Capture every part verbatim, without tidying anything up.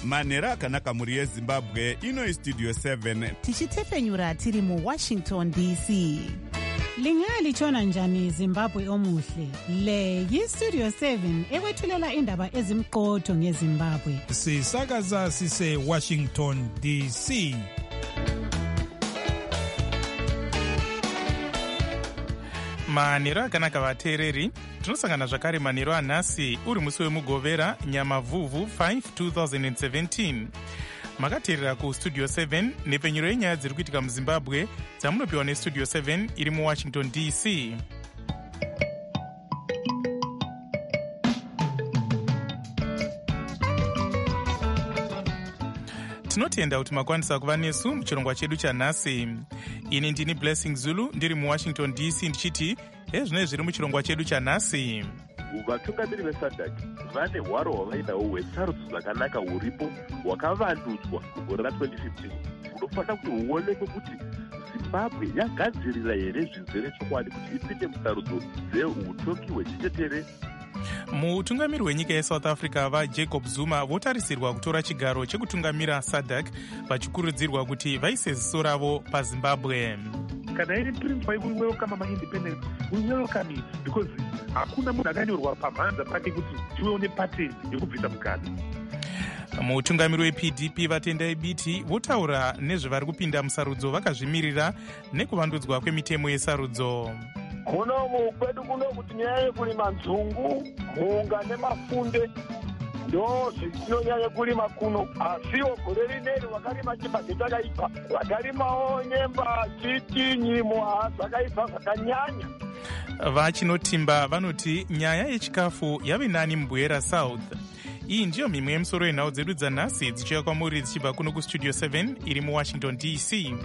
manhero akanaka mhuri yezimbabwe. Ino istudio seven tichitefenyura tiri muwashington D C. Lingalitshona njani Zimbabwe omuhle? Le yistudio seven ekwethulela indaba ezimqotho ngeZimbabwe. Sisakaza sise Washington D C. Manhero akanaka vateereri, tinosangana zvakare manhero anhasi uri musi wemugovera nyamavhuvhu five twenty seventeen. Makateerera kustudio seven nepenyuro yenyaya dziri kuitika muZimbabwe dzamunopiwa nestudio seven iri muwashington D C. Tinotenda kuti makwanisa kuva nesu muchirongwa chedu chanhasi. Ini ndini Blessing Zulu ndiri muwashington D C ndichiti hezvinoi zviri muchirongwa chedu chanhasi. Vatungamiri vesadhak vane hwaro hwavainawo hwesarudzo dzakanaka huripo hwakavandudzwa mugore ra twenty fifteen. Unofanira kuti huonekwe kuti Zimbabwe yagadzirira here zvizere chokwadi kuti ipinde musarudzo dzeutongi hwechichetere. Mutungamiri wenyika yeSouth Africa vaJacob Zuma votarisirwa kutora chigaro chekutungamira SADC vachikurudzirwa kuti vaise ziso ravo paZimbabwe. Kana iri principle we welcome my independence, we welcome it because hakuna munhu akanyorwa pamhanza pake kuti tione pattern yekubvisa mukadzi. Mutungamiri weP D P vatendai biti votaura nezvevari kupinda musarudzo vakazvimirira nekuvandudzwa kwemitemo yesarudzo. Kunomu kwedu kuno kuti nyaya yekurima nzungu, mhunga nemafunde ndo zvinonyanya kurima kuno. Asiwo gore rineri wakarima chibage chakaipa, wakarimawo nyemba, chiti, nyimo zvakaipa zvakanyanya. Vachinotimba vanoti nyaya yechikafu yave nani muBwera South. Iyi ndiyo mimwe yemusoro yenhau dzedu dzanhasi dzichiuya kwamuri dzichibva kuno kustudio seven iri muwashington D C.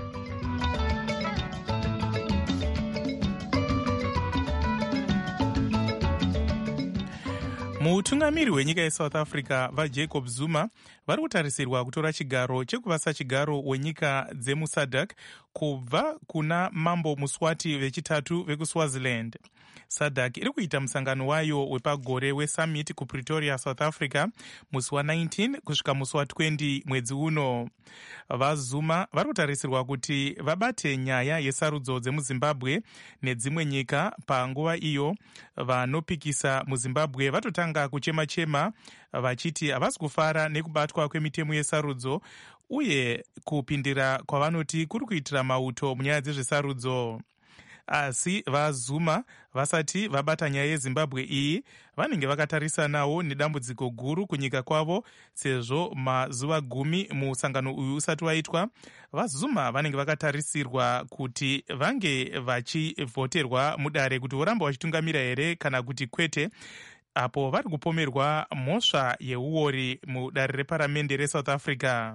Mutungamiri wenyika yeSouth Africa vaJacob Zuma vari kutarisirwa kutora chigaro chekuvasa chigaro wenyika dzemuSADC kubva kuna mambo Muswati vechitatu vekuSwaziland. SADC iri kuita musangano wayo wepagore wesummit kuPretoria, South Africa musi wa nineteen kusvika musi wa twenty mwedzi uno. VaZuma vari kutarisirwa kuti vabate nyaya yesarudzo dzemuZimbabwe nedzimwe nyika. Panguva iyo vanopikisa muZimbabwe vatotanga kuchema-chema vachiti havasi kufara nekubatwa kwemitemo yesarudzo uye kupindira kwavanoti kuri kuitira mauto munyaya dzezvesarudzo. Asi vaZuma vasati vabata nyaya yeZimbabwe iyi vanenge vakatarisanawo nedambudziko guru kunyika kwavo sezvo mazuva gumi musangano uyu usati waitwa. VaZuma vanenge vakatarisirwa kuti vange vachivhoterwa mudare kuti voramba vachitungamira here kana kuti kwete, apo vari kupomerwa mhosva yeuori mudare reparamende reSouth Africa.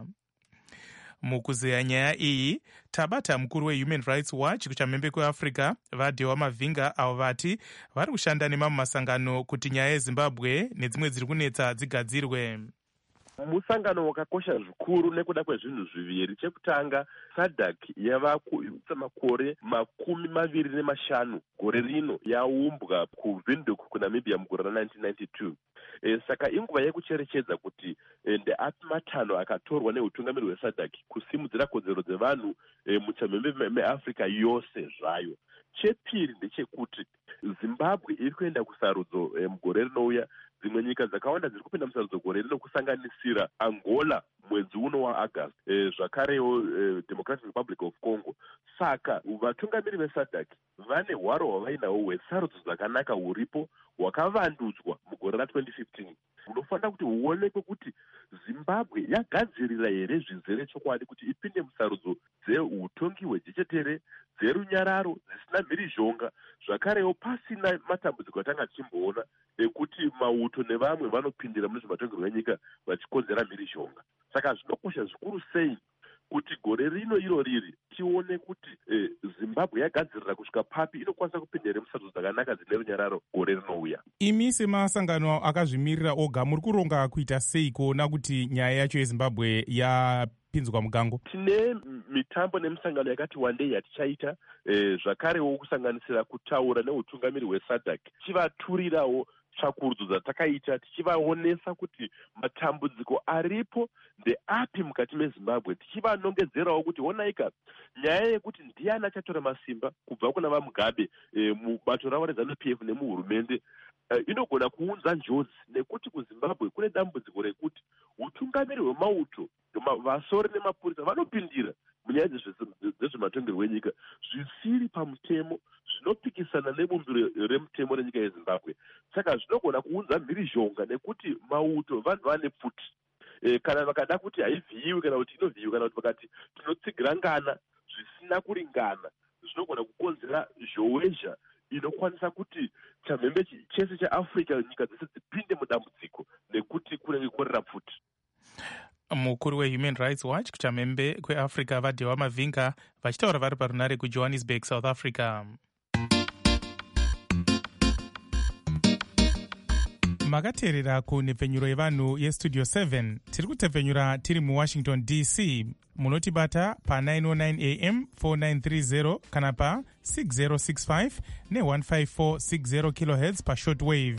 Mukuzeya nyaya iyi tabata mukuru weHuman Rights Watch kuchamhembe kweAfrica vaDewa Mavinga avo vati vari kushanda nemamwe masangano kuti nyaya yeZimbabwe nedzimwe dziri kunetsa dzigadzirwe. Musangano wakakosha zvikuru nekuda kwezvinhu zviviri. Chekutanga, SADC yava makore makumi maviri nemashanu gore rino yaumbwa kuVindhoek kuNamibia mugore ra1992. E, saka inguva yekucherechedza kuti e, ndeapi matanho akatorwa neutungamiri hweSADC kusimudzira kodzero dzevanhu e, muchamhembe meAfrica yose zvayo. Chepiri ndechekuti Zimbabwe iri kuenda kusarudzo e, mugore rinouya. Dzimwe nyika dzakawanda dziri kupinda musarudzo gore rino kusanganisira Angola mwedzi uno waAugust, e, zvakarewo e, Democratic Republic of Congo. Saka vatungamiri veSADC vane hwaro hwavainawo hwesarudzo dzakanaka huripo hwakavandudzwa mugore ra twenty fifteen. Unofanira kuti huonekwe kuti Zimbabwe yagadzirira here zvizere chokwadi kuti ipinde musarudzo dzeutongi hwejechetere, dzerunyararo, dzisina mhirizhonga, zvakarewo pasina matambudziko atanga tichimboona ekuti mauto nevamwe vanopindira mune zvematongero enyika vachikonzera mhirizhonga. Saka zvinokosha zvikuru sei kuti gore rino iro riri tione kuti eh, Zimbabwe yagadzirira kusvika papi inokwanisa kupinda here musarudzo dzakanaka dzine runyararo gore rinouya. Imi semasangano akazvimirira oga muri kuronga kuita sei kuona kuti nyaya yacho yeZimbabwe yapinzwa mugango? Tine mitambo nemisangano yakati wandei yatichaita, eh, zvakarewo kusanganisira kutaura neutungamiri hweSADC chivaturirawo tsvakurudzo dzatakaita tichivaonesa kuti matambudziko aripo ndeapi mukati mezimbabwe, tichivanongedzerawo kuti onaika nyaya yekuti ndiani achatora masimba kubva kuna vamugabe e, mubato ravo reZANU P F nemuhurumende e, inogona kuunza njodzi, nekuti kuzimbabwe kune dambudziko rekuti utungamiri hwemauto, vasori nemapurisa vanopindira munyaya dzezvematongerwo enyika zvisiri pamutemo, zvinopikisana nebumbiro remutemo renyika yezimbabwe. Saka zvinogona kuunza mhirizhonga nekuti mauto vanhu vane pfuti e, kana vakada kuti haivhiyiwi kana kuti inovhiyiwa kana kuti vakati tinotsigira ngana zvisina kuringana, zvinogona kukonzera zhowezha inokwanisa kuti chamhembe chese chaAfrica nyika dzese dzipinde mudambudziko nekuti kunenge korera pfuti. Mukuru weHuman Rights Watch kuchamhembe kweAfrica Vadhewa Mavhinga vachitaura vari parunare kuJohannesburg, South Africa. Makateerera kunhepfenyuro yevanhu yestudio seven. Tiri kutepfenyura tiri muWashington D C. Munotibata pa nine oh nine A M four nine three zero kana pa six zero six five ne one five four six zero kilohertz pa shortwave.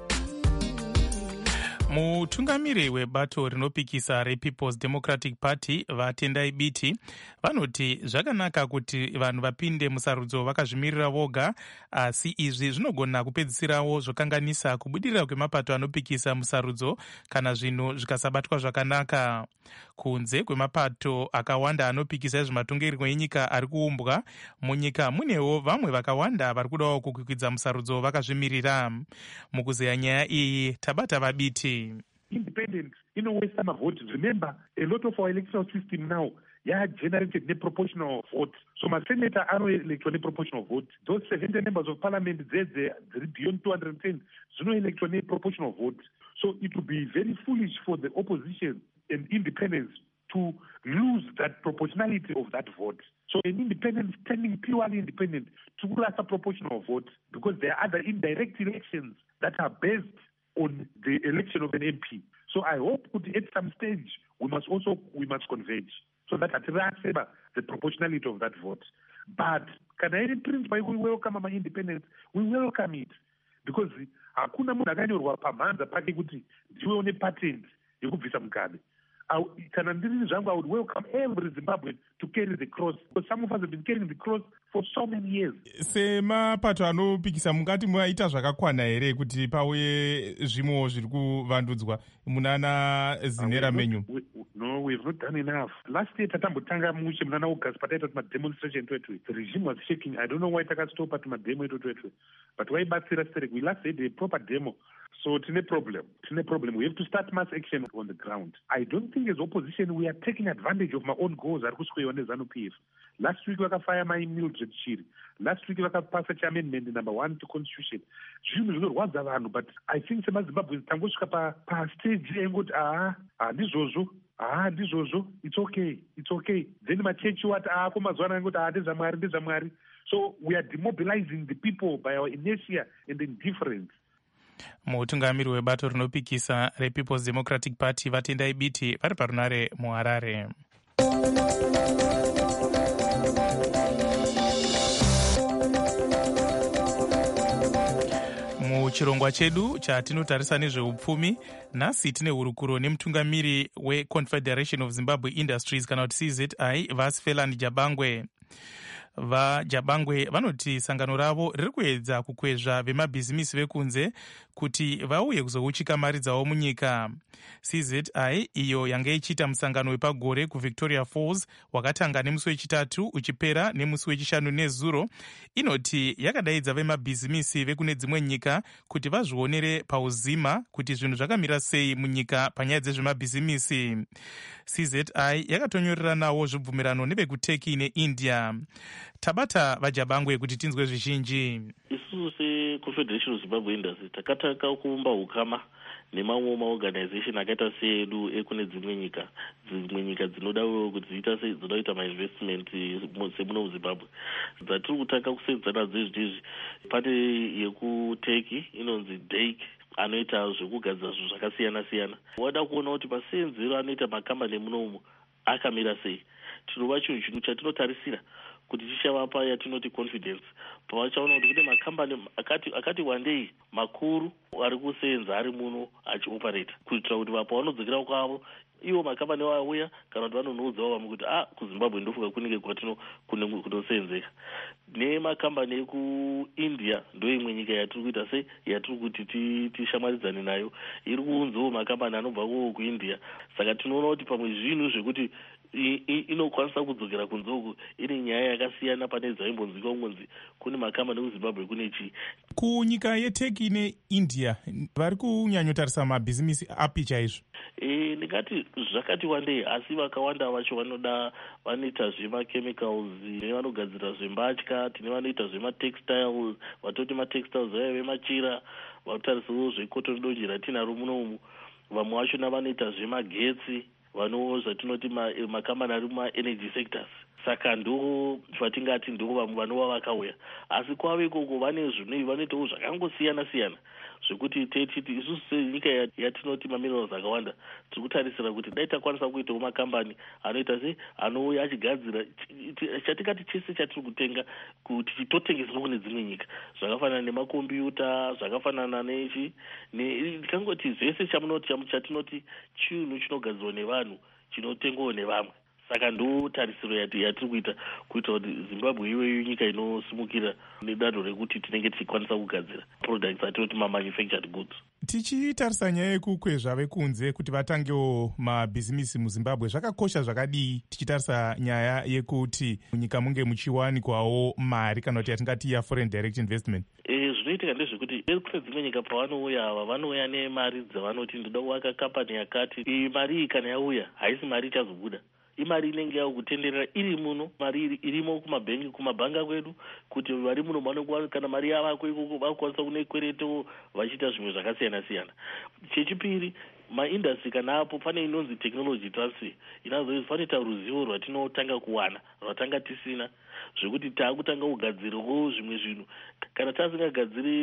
Mutungamiri webato rinopikisa rePeople's Democratic Party vaTendai Biti vanoti zvakanaka kuti vanhu vapinde musarudzo vakazvimirira voga, asi izvi zvinogona kupedzisirawo zvokanganisa kubudirira kwemapato anopikisa musarudzo kana zvinhu zvikasabatwa zvakanaka. Kunze kwemapato akawanda anopikisa zvezvematongerwo enyika ari kuumbwa, munyika munewo vamwe vakawanda vari kudawo kukwikwidza musarudzo vakazvimirira. Mukuzeya nyaya iyi tabata vaBiti. Independent inowesta mavhoti. Remember, a lot of our electoral system now yeah generated a proportional vote. So my senator are electoral proportional vote. Those seventy members of parliament, they they beyond two hundred ten, no electoral proportional vote. So it would be very foolish for the opposition and independents to lose that proportionality of that vote. So an independent standing purely independent to lose a proportional vote, because there are other indirect elections that are based on the election of an M P. So I hope that at some stage we must also we must converge so that at the proportionality of that vote. But Canadian Prince, by we welcome my independence, we welcome it, because hakuna munhu akanyorwa pamhanza pake kuti ndiwe une patent yekubvisa mugabe. Kana ndiri zvangu, I would welcome every Zimbabwean to carry the cross, because some of us have been carrying the cross for so many years. Semapato anopikisa mungati muaita zvakakwana here kuti pauye zvimwewo zviri kuvandudzwa munana zinera menyu? No, we have not done enough. Last year tatambotanga mushe munana August pataita kuti mademonstration twetwe. The regime was shaking. I don't know why takastopa kuti mademo etu twetwe. But why batsira sterek? We last had a proper demo. So it's a problem. It's a problem. We have to start mass action on the ground. I don't think as opposition we are taking advantage of my own goals. ZANU P F. Last week we fire my Mildred Shiri. Last week we pass a amendment number one to constitution. But I think some Zimbabwe tangosvika pa pa stage and ah ah ndizozo ah ndizozo it's okay it's okay. Then my church what ah kumazwana and ah ndezamwari ndezamwari. So we are demobilizing the people by our inertia and indifference. Mutungamiri webato rinopikisa rePeople's Democratic Party vaTendai Biti vari parunare muHarare. Muchirongwa chedu chatinotarisa nezveupfumi, nhasi tine hurukuro nemutungamiri weConfederation of Zimbabwe Industries kana kuti C Z I Vasfeland Jabangwe. VaJabangwe vanoti sangano ravo riri kuedza kukwezva vemabhizimisi vekunze kuti vauye kuzouchika mari dzavo munyika. C Z I iyo yanga ichiita musangano wepagore kuVictoria Falls wakatanga nemusi wechitatu uchipera nemusi wechishanu nezuro, inoti yakadaidza vemabhizimisi vekune dzimwe nyika kuti vazvionere pauzima kuti zvinhu zvakamira sei munyika panyaya dzezvemabhizimisi. C Z I yakatonyorera nawo zvibvumirano nevekuteki neIndia. Tabata vaJabangwe kuti tinzwe zvizhinji. Isusu seConfederation of Zimbabwe Industries takataka kuumba ukama nemamwe maorganization akaita seedu ekune dzimwe nyika dzimwe nyika dzinodawo kuti dziita dzinoita mainvestment semuno muZimbabwe. Dzatiri kutaka kusenzana nadzo izvizvi pane yekuteki inonzi D A C anoita zvekugadzira zvinhu zvakasiyana siyana. Wada kuona kuti masenzero anoita makambani munomu akamira sei. Tinova chinhu chatinotarisira kuti chichavapa yatinoti confidence pavachaona kuti kune makambani akati akati wandei makuru ari kusenza ari muno achioperata kuitira kuti pavanodzokera kwavo ivo makambani vauya kana kuti vanonoudzawo vamwe kuti ah kuzimbabwe ndofuka kunenge kwatino kunosenzeka. Nemakambani ekuindia ndo imwe nyika yatiri kuita se yatiri kuti tishamwaridzane nayo iri kuunzawo makambani anobva kuindia. Saka tinoona kuti pamwe zvinhu zvekuti inokwanisa kudzokera kunzoku iri nyaya yakasiyana pane dzaimbonzika ungonzi kune makambani ekuzimbabwe kune chii. Kunyika yeTurkey neIndia vari kunyanyotarisa mabhizimisi api chaizvo? E, ndingati zvakati wandei, asi vakawanda vacho vanoda vanoita zvemachemicals, tine vanogadzira zvembatya, tine vanoita zvematextiles, vatoti matextiles vaya vemachira, vanotarisirawo zvecotton donje ratinaro munomu, vamwe vacho navanoita zvemagetsi, vanowo zvatinoti makambani ari mumaenergy sectors. Saka ndo vatingati ndo vamwe vanova vakauya, asi kwave ikoko vane zvinoi vanoitawo zvakangosiyana siyana zvekuti teiti isusu senyika yatinoti maminerals akawanda tiri kutarisira kuti dai takwanisa kuitawo makambani anoita se anouya achigadzira chatingati chese chatiri kutenga kuti chitotengeswa kune dzimwe nyika, zvakafanana nemakombiyuta, zvakafanana nechi ndikangoti zvese chamunoti chatinoti chinhu chinogadzirwa nevanhu chinotengwawo nevamwe. Saka ndo tarisiro yatiri kuita kuita kuti Zimbabwe iwe nyika inosimukira nedanho rekuti tinenge tichikwanisa kugadzira products atinoti ma-manufactured goods. Tichitarisa nyaya yekukwezva vekunze kuti vatangewo mabhizimisi muZimbabwe, zvakakosha zvakadii tichitarisa nyaya yekuti munyika munge muchiwanikwawo mari kana kuti yatingati ya foreign direct investment? E, zvinoitika ndezvekuti kune dzimwe nyika pavanouya ava vanouya nemari dzavanoti ndoda kuvaka kambani yakati. Iyi mari iyi kana yauya haisi mari ichazobuda, imari inenge yakutenderera iri muno, mari irimo kumabhengi kumabhanga kwedu kuti vari muno mano kana mari yavako ikoko vakwanisa kune kwereto vachiita zvimwe zvakasiyana siyana. Chechipiri, maindustry kana apo pane inonzi technology transfer, inazoizwa panoita ruzivo rwatinotanga kuwana rwatanga tisina zvekuti taakutanga kugadzirawo zvimwe zvinhu kana tasingagadziri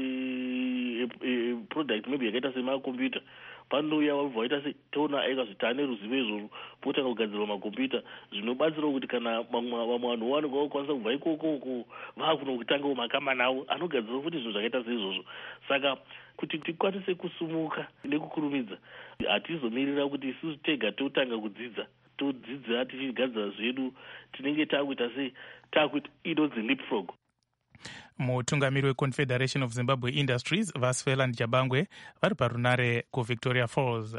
product maybe yakaita semakombiyuta panouya vabva vaita se toona aikazi taane ruzivo izvozvo potanga kugadzirwa makombiyuta zvinobatsirawo kuti kana vamwe vanhu wanenge vakwanisa kubva ikokoko vakuno kutangawo makambani avo anogadzirawo futi zvinhu zvakaita seizvozvo. Saka kuti tikwanise kusumuka nekukurumidza hatizomirira kuti isusu tega totanga kudzidza todzidza tichigadzira zvedu, tinenge taakuita sei taakuita inonzi leapfrog. Mutungamiri weConfederation of Zimbabwe Industries Vasfeland Jabangwe vari parunare kuVictoria Falls.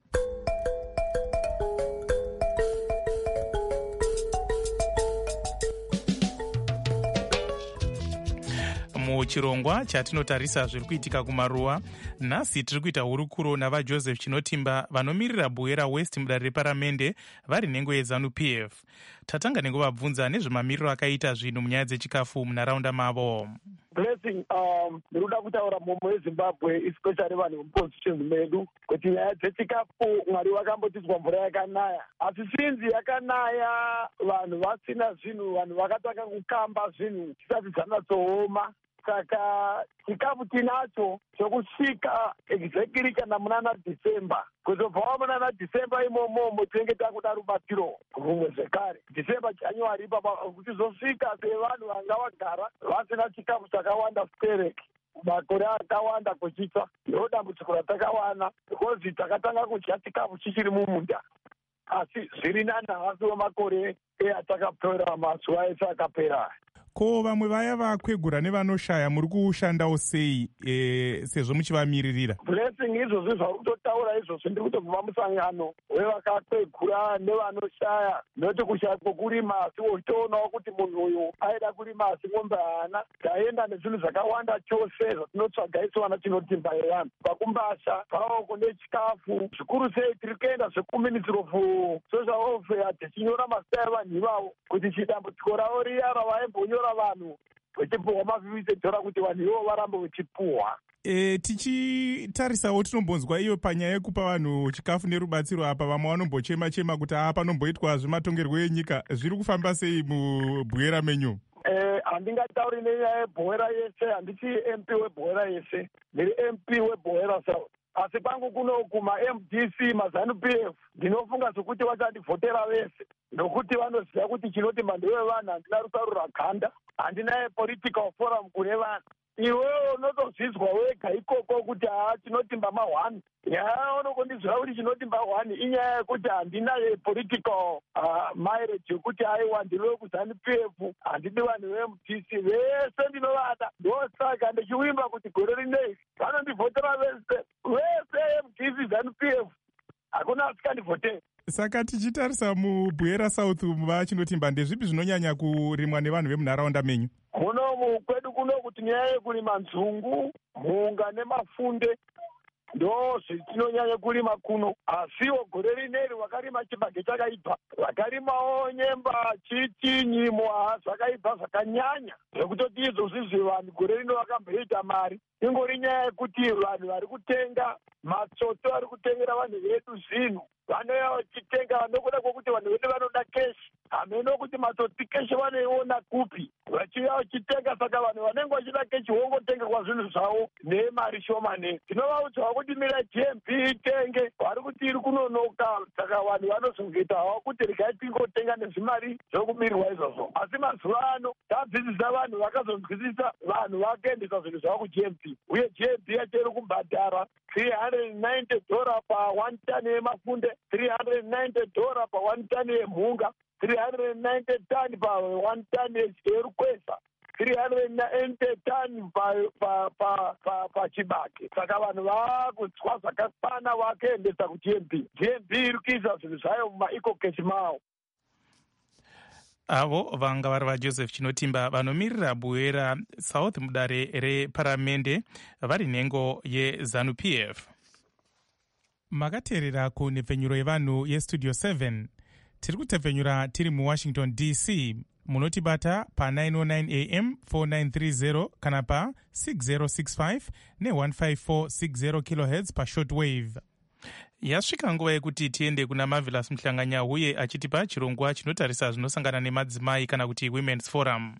Muchirongwa chatinotarisa zviri kuitika kumaruwa, nhasi tiri kuita hurukuro navaJoseph Chinotimba vanomirira bhuye raWest mudare reparamende vari nhengo yeZANU P F. Tatanga nekuvabvunza nezvemamiriro akaita zvinhu munyaya dzechikafu munharaunda mavo. Blessing, um, ndinoda kutaura mumo weZimbabwe especially vanhu vemupositions medu kuti nyaya dzechikafu Mwari vakambotizwa mvura yakanaya, asi sinzi yakanaya vanhu vasina zvinhu, vanhu vakatanga kukamba zvinhu zvisati dzanyatsooma. Saka chikafu tinacho chokusvika exactly kana munana December, kuzobvawo munana December imomomo tinenge takuda rubatsiro rumwe zvekare. December January ipapa kutizosvika sevanhu vanga vagara vasina chikafu chakawanda stereki makore akawanda kuchitsva, ndo dambudziko ratakawana because takatanga kudya chikafu chichiri mumunda, asi zviri nanhasi wemakore eatakapera mazuva ese akapera. Ko vamwe vaya vakwegura nevanoshaya muri kushandawo sei e, sezvo muchivamiririra? Blessing, izvozvo zvari kutotaura izvozvo ndiri kutobva musangano wevakakwegura nevanoshaya, noti kushaya kwokurima, asi uchitoonawo kuti munhu uyu aida kurima asi ng'ombe haana. Taenda nezvinhu zvakawanda chose zvatinotsvaga isu vana Chinotimba yevanhu pakumbasha pavo kune chikafu. Zvikuru sei tiri kuenda zvekuministry of social welfare tichinyora mazita evanhu ivavo kuti chidambudziko ravo riya ravaimbonya vanhu vechipuhwa mavhivise tora kuti vanhu ivo varambe vechipuhwa. E, tichitarisawo tinombonzwa iyo panyaya yekupa vanhu chikafu nerubatsiro apa vamwe vanombochema chema kuti aa panomboitwa zvematongerwo enyika. Zviri kufamba sei mubhuye menyu? Handingatauri nenyaya yebhoera yese, handisi M P webhoera yese, ndiri M P webhoera South. asi kwangu kuno kuma-M D C mazanu-P F ndinofunga sokuti vachandivhotera vese nokuti vanoziva kuti chinoti mhando yevanhu handina rusarura ganda, handina political forum kune vanhu. Iwewe unotozvizwa wega ikoko kuti haa chinotimba mahwani. Yaa unokondizvira kuti chinotimba hwani inyaya yekuti handina political uh, mileage yekuti aiwa ndiriwe kuzanu-P F, handidi vanhu ve-M D C vese ndinovada. Ndosaka ndichiwimba kuti gore rinei vanondivhotera vese vese M D C zanu-P F hakuna asikandivhotera. Saka tichitarisa mubwera South vachinotimba, ndezvipi zvinonyanya kurimwa nevanhu vemunharaunda menyu? Muno kwedu kuno kuti nyaya yekurima nzungu, mhunga nemafunde ndo zvinonyanya kurima kuno. Asiwo gore rineri wakarima chibage chakaibva, wakarimawo nyemba, chiti, nyimo, zvakaibva zvakanyanya zvekutoti izvozvizvi vanhu gore rino vakamboita mari. Ingori nyaya yekuti vanhu vari kutenga matsoto, ari kutengera vanhu vedu zvinhu, vanouya vachitenga vanokuda kwokuti vanhu vedu vanoda keshi. Hameno kuti matsotsi keshi vanoiona kupi, vachiuya vachitenga. Saka vanhu vanenge vachida keshi vongotengerwa zvinhu zvavo nemari shomane. Tinovaudzawo kuti mira G M B itenge, vari kuti iri kunonoka. Saka vanhu vanozongoita havo kuti regai tingotenga nezvimari zvokumirirwa izvozvo. Asi mazuva ano tadzidzisa vanhu, vakazonzwisisa vanhu vakaendesa zvinhu zvavo ku G M B, uye G M B yacho iri kubhadhara three hundred ninety dollars pa one ton yemafunde, three hundred ninety dollars pa one ton yemhunga, three hundred ninety ton pa one ton yerukwesa, three hundred ninety ton pa pa pa pa pa chibage. Saka vanhu vakutswa zvakakwana vakaendesa ku G M B. G M B iri kuisa zvinhu zvayo mumaecocash mavo. Avo vanga vari vaJoseph Chinotimba vanomirira Bwera South mudare reparamende vari nhengo yeZanu-P F. Makateerera kunhepfenyuro yevanhu yestudio seven. Tiri kutepfenyura tiri muWashington D C. Munotibata pa nine oh nine A M four nine three zero kana pa six zero six five ne one five four six zero kilohertz pa shortwave. Yasvika nguva yekuti tiende kuna Marvelous Muhlanganya uye achitipa chirongwa chinotarisa zvinosangana nemadzimai kana kuti Women's Forum.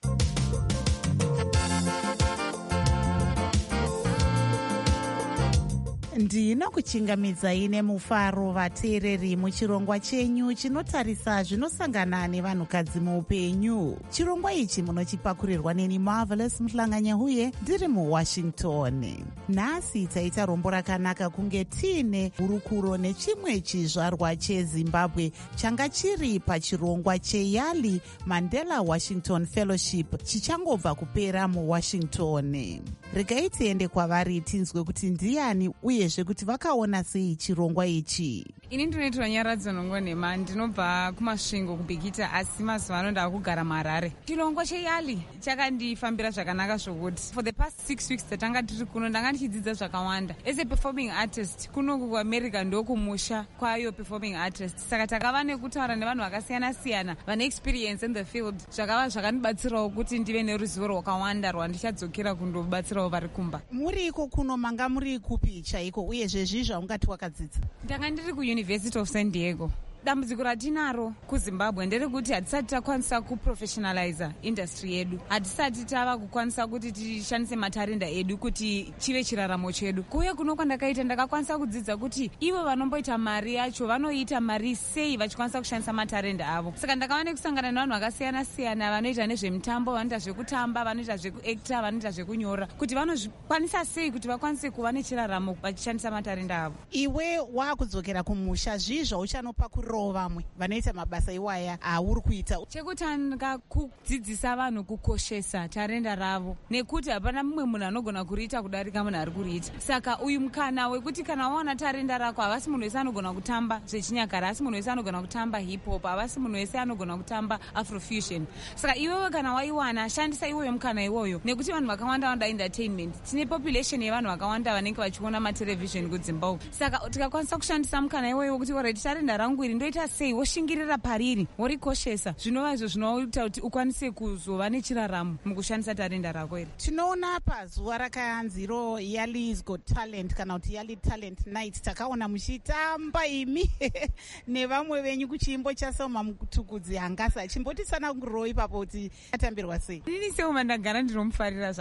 Ndinokuchingamidzai nemufaro vateereri muchirongwa chenyu chinotarisa zvinosangana nevanhukadzi muupenyu. Chirongwa ichi munochipakurirwa neni Marvelous Muhlanganya uye ndiri muWashington. Nhasi taita rombo rakanaka kunge tiine hurukuro nechimwe chizvarwa cheZimbabwe changa chiri pachirongwa cheYali Mandela Washington Fellowship chichangobva kupera muWashington. Regai tiende kwavari tinzwe kuti ndiani uyezve kuti vakaona sei chirongwa ichi. Ini ndinoitwa Nyaradzo Nongonema, ndinobva kumasvingo kubhikita asi mazuva ano ndava kugara muHarare. Chirongwa cheYali chakandifambira zvakanaka zvokuti for the past six weeks tatanga tiri kuno ndanga ndichidzidza zvakawanda. As a performing artist kuno kuAmerica ndokumusha kwayo performing artist. Saka takava nekutaura nevanhu vakasiyana siyana vane experience in the field. Zvakava zvakandibatsirawo kuti ndive neruzivo rwakawanda rwandichadzokera kundobatsirawo vari kumba. Muri iko kuno manga muri kupi chaiko uyezve zvizvi zvaungati wakadzidza? Ndanga ndiri kuUniversity of San Diego. Dambudziko ratinaro kuZimbabwe nderekuti hatisati takwanisa kuprofessionaliza industry yedu, hatisati tava kukwanisa kuti tishandise matarenda edu kuti chive chiraramo chedu. Kuuye kuno kwandakaita ndakakwanisa kudzidza kuti ivo vanomboita mari yacho vanoita mari sei vachikwanisa kushandisa matarenda avo. Saka ndakava nekusangana nevanhu vakasiyana siyana vanoita nezvemitambo, vanoita zvekutamba, vanoita zvekuacta, vanoita zvekunyora, kuti vanozvikwanisa sei kuti vakwanise kuva nechiraramo vachishandisa matarenda avo. Iwe wakudzokera kumusha, zvizvo uchanopa kuri vamwe vanoita mabasa iwaya auri kuita? Chekutanga kudzidzisa vanhu kukoshesa tarenda ravo, nekuti hapana mumwe munhu anogona kuriita kudarika munhu ari kuriita. Saka uyu mukana wekuti kana waona tarenda rako, havasi munhu wese anogona kutamba zvechinyakare, havasi munhu wese anogona kutamba hip hop, havasi munhu wese anogona kutamba afrofusion. Saka iwewe kana waiwana, shandisa iwoyo mukana iwoyo, nekuti vanhu vakawanda vanoda entertainment. Tine population yevanhu vakawanda vanenge vachiona matelevision kuZimbabwe. Saka tikakwanisa kushandisa mukana iwoyo wekuti already tarenda rangu iri ndoita sei, woshingirira pariri, worikoshesa, zvinova izvo zvinoita kuti ukwanise kuzova nechiraramo mukushandisa tarenda rako iri. Tinoona pazuva rakayanzi ro Yali's Got Talent kana kuti Yali Talent Night takaona muchitamba imi nevamwe venyu kuchimbo chaSoma Mutukudzi Hangasa. Chimbotisana nguroi ipapo kuti atambirwa sei? Ini seuma ndagara ndinomufarira zvangu.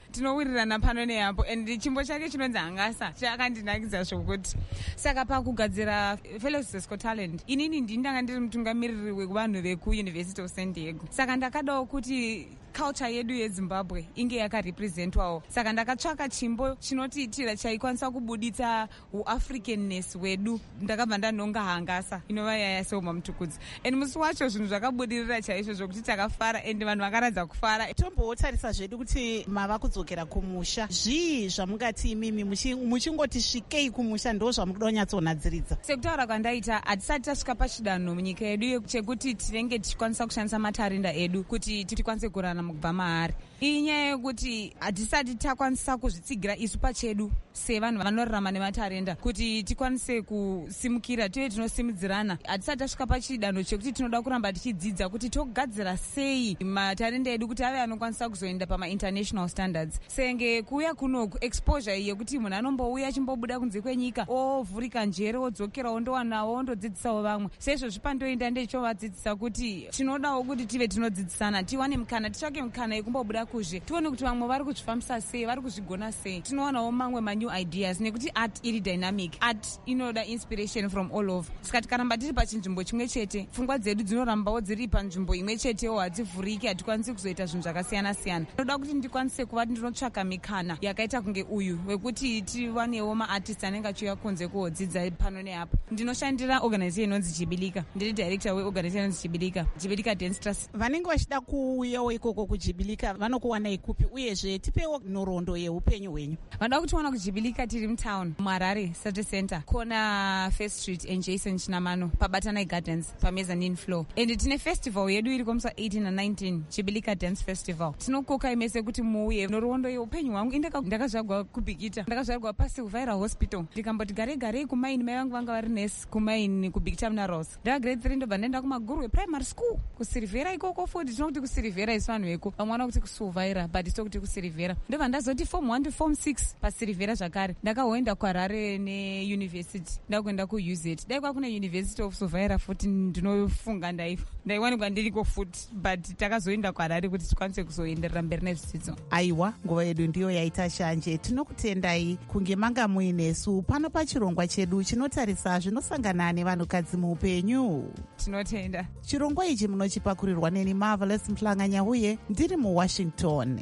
tinowirirana pano neapo and chimbo chake chinonzi hangasa chakandinakidza zvokuti saka pakugadzira Fellows Got Talent inini ndini ndanga ndiri mutungamiriri wevanhu vekuuniversity of San Diego, saka ndakadawo kuti culture yedu yeZimbabwe inge yakarepresentwawo, saka ndakatsvaka chimbo chinotiitira chaikwanisa kubuditsa uafricanness wedu. Ndakabva ndanonga hangasa inova yaya seuma mutukudzi, and musi wacho zvinhu zvakabudirira chaizvo zvokuti takafara and vanhu vakaradza kufara. Tombotarisa zvedu kuti mava kudzokera kumusha, zvii zvamungati imimi muchingoti svikei kumusha ndo zvamukuda kunyatsonhadziridza? Sekutaura kwandaita hatisati tasvika pachidanho munyika yedu chekuti tinenge tichikwanisa kushandisa matarenda edu kuti tikwanise kurarama mukubva maari. Iyi nyaya yekuti hatisati takwanisa kuzvitsigira isu pachedu sevanhu vanorarama nematarenda kuti tikwanise kusimukira tive tinosimudzirana. Hatisati tasvika pachidanho chekuti tinoda kuramba tichidzidza kuti togadzira sei matarenda edu kuti ave anokwanisa kuzoenda pama-international standards. Senge kuuya kunoku exposure yekuti munhu anombouya achimbobuda kunze kwenyika ovhurika njere odzokera ondowanawo ondodzidzisawo vamwe. Seizvozvi pandoenda ndechovadzidzisa kuti tinodawo kuti tive tinodzidzisana, tiwane mukana, titsvake mukana yekumbobuda kuzve, tione kuti vamwe vari kuzvifambisa sei, vari kuzvigona sei, tinowanawo mamwe manew ideas nekuti art iri dynamic, art inoda inspiration from all over. Saka tikaramba tiri pachinzvimbo chimwe chete, pfungwa dzedu dzinorambawo dziri panzvimbo imwe chetewo, hadzivhuriki, hatikwanisi kuzoita zvinhu zvakasiyana siyana. Ndinoda kuti ndikwanise kuva ndinotsvaka mikana yakaita kunge uyu wekuti tiwanewo maartist anenge achiuya kunze kuodzidza pano neapo. Ndinoshandira organization inonzi Jibilika, ndiri director weorganization inonzi Jibilika, Jibilika Dance Trust. Vanenge vachida kuuyawo ikoko kujibilika vanokuwanai kupi, uyezve tipewo nhoroondo yeupenyu hwenyu? Vanoda kutiwana kujibilika tiri mutown muHarare City Center, kona First Street and Jason Chinamano, paBatanai Gardens, pamezzanine floor. And tine festival yedu iri komusi eighteen and nineteen, Jibilika Dance Festival. Tinokoka imese kuti muuye. Nhoroondo yeupenyu hwangu indakazvarwa kubhikita, ndakazvarwa paSilvira Hospital, ndikamboti gare garei kumaini, mai vangu vanga vari nesi kumaini kubhikita muna Rose. Ndava grade three ndobva ndaenda kumaguru primary school kuSilvera ikoko futi. Tinokuti kuSilvera isu vanhu veko, vamwe vana kuti kuSilvira but tokuti kuSilvera. Ndobva ndazoti form one to form six paSilvera zvakare. Ndakahoenda kuHarare neuniversity, ndakuenda kuU Z. Dai kwakune University of Silvira futi ndinofunga ndaifa ndaiwanikwa ndiriko futi, but takazoenda kuHarare kuti tikwanise kuzoenderera mberi nezvidzidzo. Aiwa, nguva yedu ndiyo yaita shanje. Tinokutendai kunge manga muinesu pano pachirongwa chedu chinotarisa zvinosangana nevanhukadzi muupenyu. Tinotenda. Chirongwa ichi munochipakurirwa neni Marvelous Mhlanganya huye ndiri muWashington.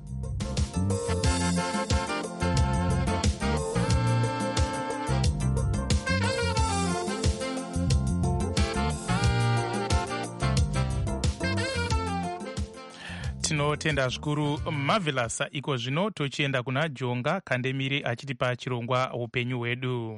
Tinotenda zvikuru Marvelous. Iko zvino tochienda kuna Jonga Kandemiri achitipa chirongwa upenyu hwedu.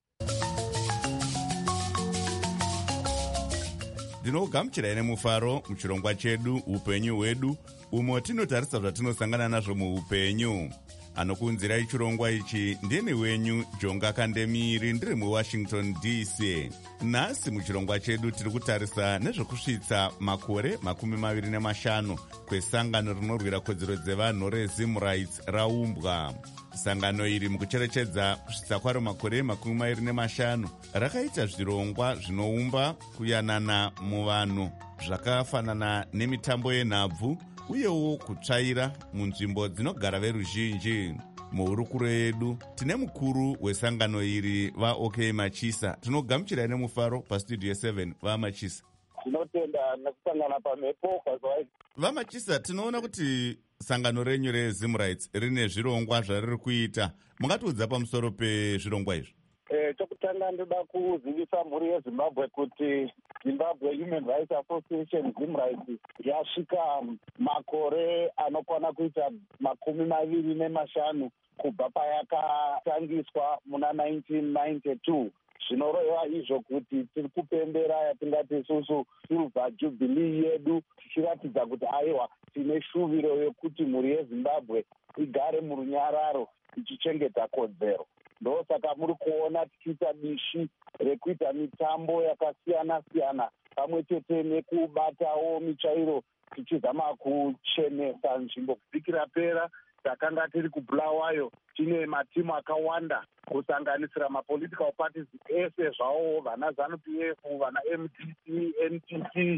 Ndinogamuchirai nemufaro muchirongwa chedu upenyu hwedu, umo tinotarisa zvatinosangana nazvo muupenyu. Anokunzirai chirongwa ichi ndini wenyu Jonga Kandemiri, ndiri muWashington D C. Nhasi muchirongwa chedu tiri kutarisa nezvekusvitsa makore makumi maviri nemashanu kwesangano rinorwira kodzero dzevanhu reZim Rights raumbwa. Sangano iri mukucherechedza kusvitsa kwaro makore makumi maviri nemashanu rakaita zvirongwa zvinoumba kuyanana muvanhu zvakafanana nemitambo yenhabvu uyewo kutsvaira munzvimbo dzinogara veruzhinji. Muhurukuro yedu tine mukuru wesangano iri vaOK Machisa. Tinogamuchirai nemufaro pastudio seven vaMachisa. Tinotenda nekusangana pamhepo kwazwai. VaMachisa, tinoona kuti sangano renyu reZim Rights rine zvirongwa zvariri kuita. Mungatiudza pamusoro pezvirongwa izvi? Eh, chokutanga ndoda kuzivisa mhuri yeZimbabwe kuti Zimbabwe Human Rights Association Zim Rights yasvika makore anokwana kuita makumi maviri nemashanu kubva payakatangiswa muna nineteen ninety-two. Zvinoreva izvo kuti tiri kupembera yatingati isusu silver jubilee yedu, tichiratidza kuti aiwa tine shuviro yekuti mhuri yeZimbabwe igare murunyararo ichichengeta kodzero. Ndosaka muri kuona tichiita bishi rekuita mitambo yakasiyana siyana pamwe chete nekubatawo mitsvairo tichizama kuchenesa nzvimbo kusvikira pera takanga tiri kubulawayo tine matimu akawanda kusanganisira mapolitical parties ese zvawo, vana ZANU P F, vana M D C, N T C,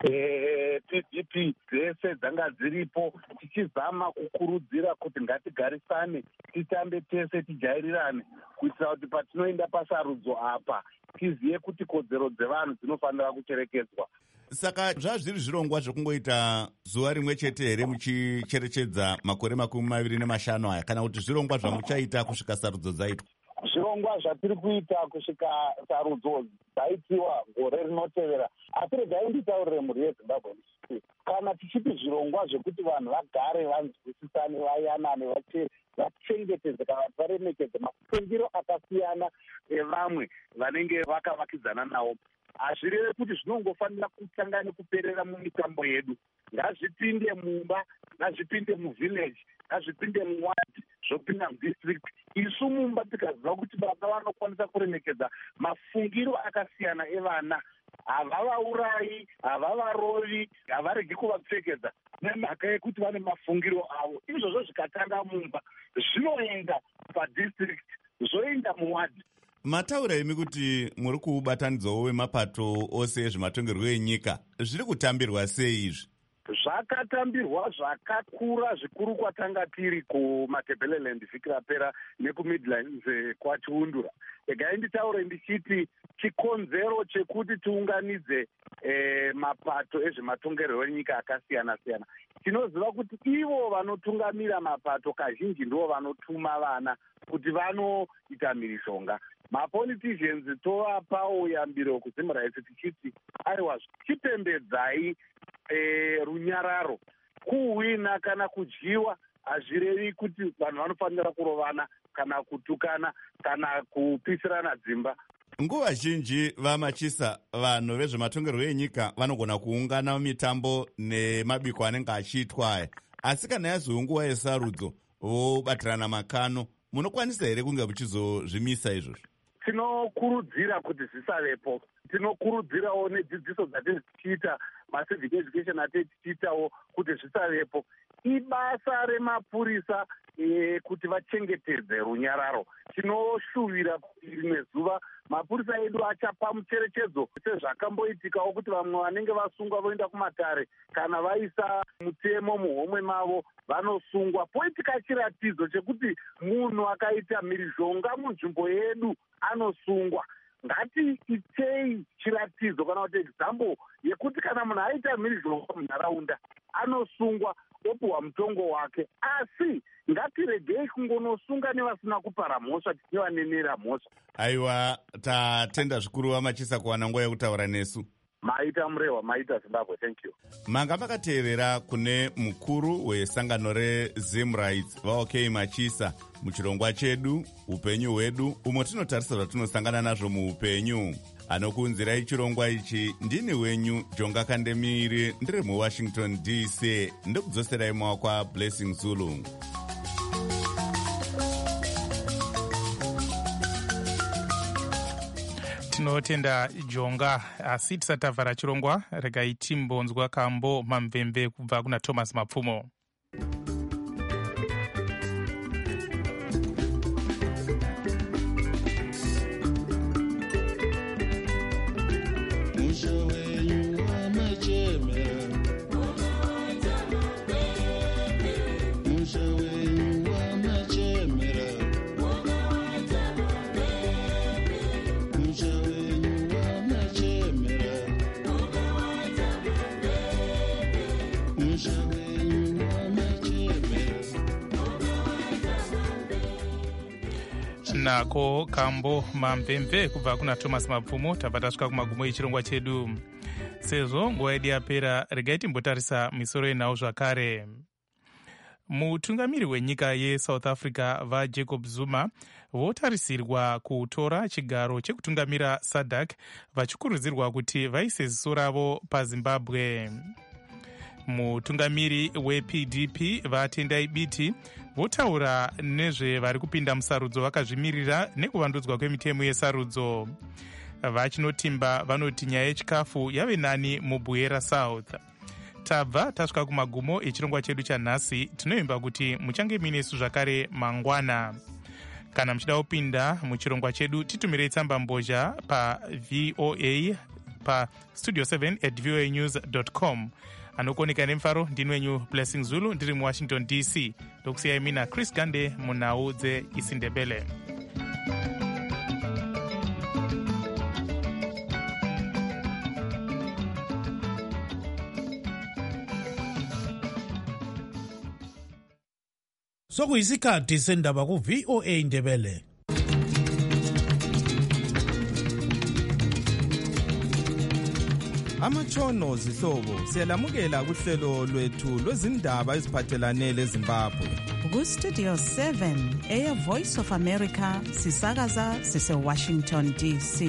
P D P, dzese dzanga dziripo, tichizama kukurudzira kuti ngatigarisane, titambe tese, tijairirane, kuitira kuti patinoenda pasarudzo apa tizive kuti kodzero dzevanhu dzinofanira kucherekedzwa. Saka zvazviri zvirongwa zvokungoita zuva rimwe chete here muchicherechedza makore makumi maviri nemashanu aya, kana kuti zvirongwa zvamuchaita kusvika sarudzo dzaitwa? Zvirongwa zvatiri kuita kusvika sarudzo dzaitiwa gore rinotevera. Asi regai nditaurire mhuri yeZimbabwe ndisiti, kana tichiti zvirongwa zvekuti vanhu vagare vanzwisisane, vayanane, vachengetedze kana kuti varemekedze mafungiro akasiyana evamwe vanenge vakavakidzana nawo, hazvireve kuti zvinongofanira kutanga nekuperera mumitambo yedu. Ngazvipinde mumba, ngazvipinde muvillage, ngazvipinde muwadi, zvopinda mudistrict. Isu mumba tikaziva kuti baba vanokwanisa kuremekedza mafungiro akasiyana evana, havavaurayi, havavarovi, havaregi kuvapfekedza nemhaka yekuti vane mafungiro avo. Izvozvo zvikatanga mumba, zvinoenda padistrict, zvoenda muwadi. Mataura imi kuti muri kubatanidzwawo wemapato ose ezvematongerwo enyika, zviri kutambirwa sei izvi? Zvakatambirwa zvakakura zvikuru kwatanga tiri kuMatabeleland Vikrapera nekuMidlands kwaChiundura. Egai nditaure ndichiti chikonzero chekuti tiunganidze eh, mapato ezvematongerwo enyika akasiyana siyana. Tinoziva kuti ivo vanotungamira mapato kazhinji ndivo vanotuma vana kuti vanoita mhirizhonga. Mapoliticians tovapawo yambiro kuZimrise tichiti aiwa chipembedzai e, runyararo, kuhwina kana kudyiwa hazvirevi kuti vanhu vanofanira kurovana kana kutukana kana kupisirana dzimba. Nguva zhinji vaMachisa, vanhu vezvematongerwo enyika vanogona kuungana mitambo nemabiko anenge achiitwa aya, asi kana yazova nguva yesarudzo vobatirana makano, munokwanisa here kunge muchizozvimisa izvozvo? Tinokurudzira kuti zvisavepo. Tinokurudzirawo nedzidziso dzatiri tichiita, macivic education atiri tichiitawo kuti zvisavepo. Ibasa remapurisa e, kuti vachengetedze runyararo. Tinoshuvira kuti rimwe zuva mapurisa edu achapa mucherechedzo sezvakamboitikawo kuti vamwe vanenge vasungwa voenda kumatare, kana vaisa mutemo muhomwe mavo vanosungwa. Poitika chiratidzo chekuti munhu akaita mhirizhonga munzvimbo yedu anosungwa. Ngatiitei chiratidzo kana kuti example yekuti kana munhu aita mhirizhonga munharaunda anosungwa, opuhwa mutongo wake. Asi ngatiregei kungonosunga nevasina kupara mhosva tichivanenera mhosva. Aiwa, tatenda zvikuru vaMachisa kuwana nguva yekutaura nesu. Maita murehwa, maita Zimbabwe, thank you. Manga makatevera kune mukuru wesangano reZimrise vaOK Machisa muchirongwa chedu upenyu hwedu, umo tinotarisa zvatinosangana nazvo muupenyu. Anokuunzirai chirongwa ichi ndini wenyu Jonga Kandemiri, ndiri muWashington D C, ndokudzoserai maoko Blessing Zulu. Tinotenda Jonga. Asi tisati tavhara chirongwa, regai timbonzwa kambo mamvemve kubva kuna Thomas Mapfumo. Nako kambo mamvemve kubva kuna Thomas Mapfumo. Tabva tasvika kumagumo echirongwa chedu. Sezvo nguva yedu yapera, regai timbotarisa misoro yenhau zvakare. Mutungamiri wenyika yeSouth Africa vaJacob Zuma votarisirwa kutora chigaro chekutungamira SADC, vachikurudzirwa kuti vaise ziso ravo paZimbabwe. Mutungamiri weP D P vaTendai Biti votaura nezvevari kupinda musarudzo vakazvimirira nekuvandudzwa kwemitemo yesarudzo. Vachinotimba vanoti nyaya yechikafu yave nani muBuyera South. tabva tasvika kumagumo echirongwa chedu chanhasi. Tinoimba kuti muchange minesu zvakare mangwana. Kana muchida kupinda muchirongwa chedu, titumirei tsamba mbozha pa voa pa studio seven at voa news dot com. Anokuoneka nemufaro ndini wenyu Blessing Zulu, ndiri muwashington D C. Ndokusiyai mina Chris Gande munhau dzeIsindebele. Sokuyisikhathi sendaba ku V O A Indebele. Amatshono zihlobo siyalamukela kuhlelo lwethu lwezindaba eziphathelane leZimbabwe. Ku Studio seven eya Voice of America sisakaza sise Washington D C.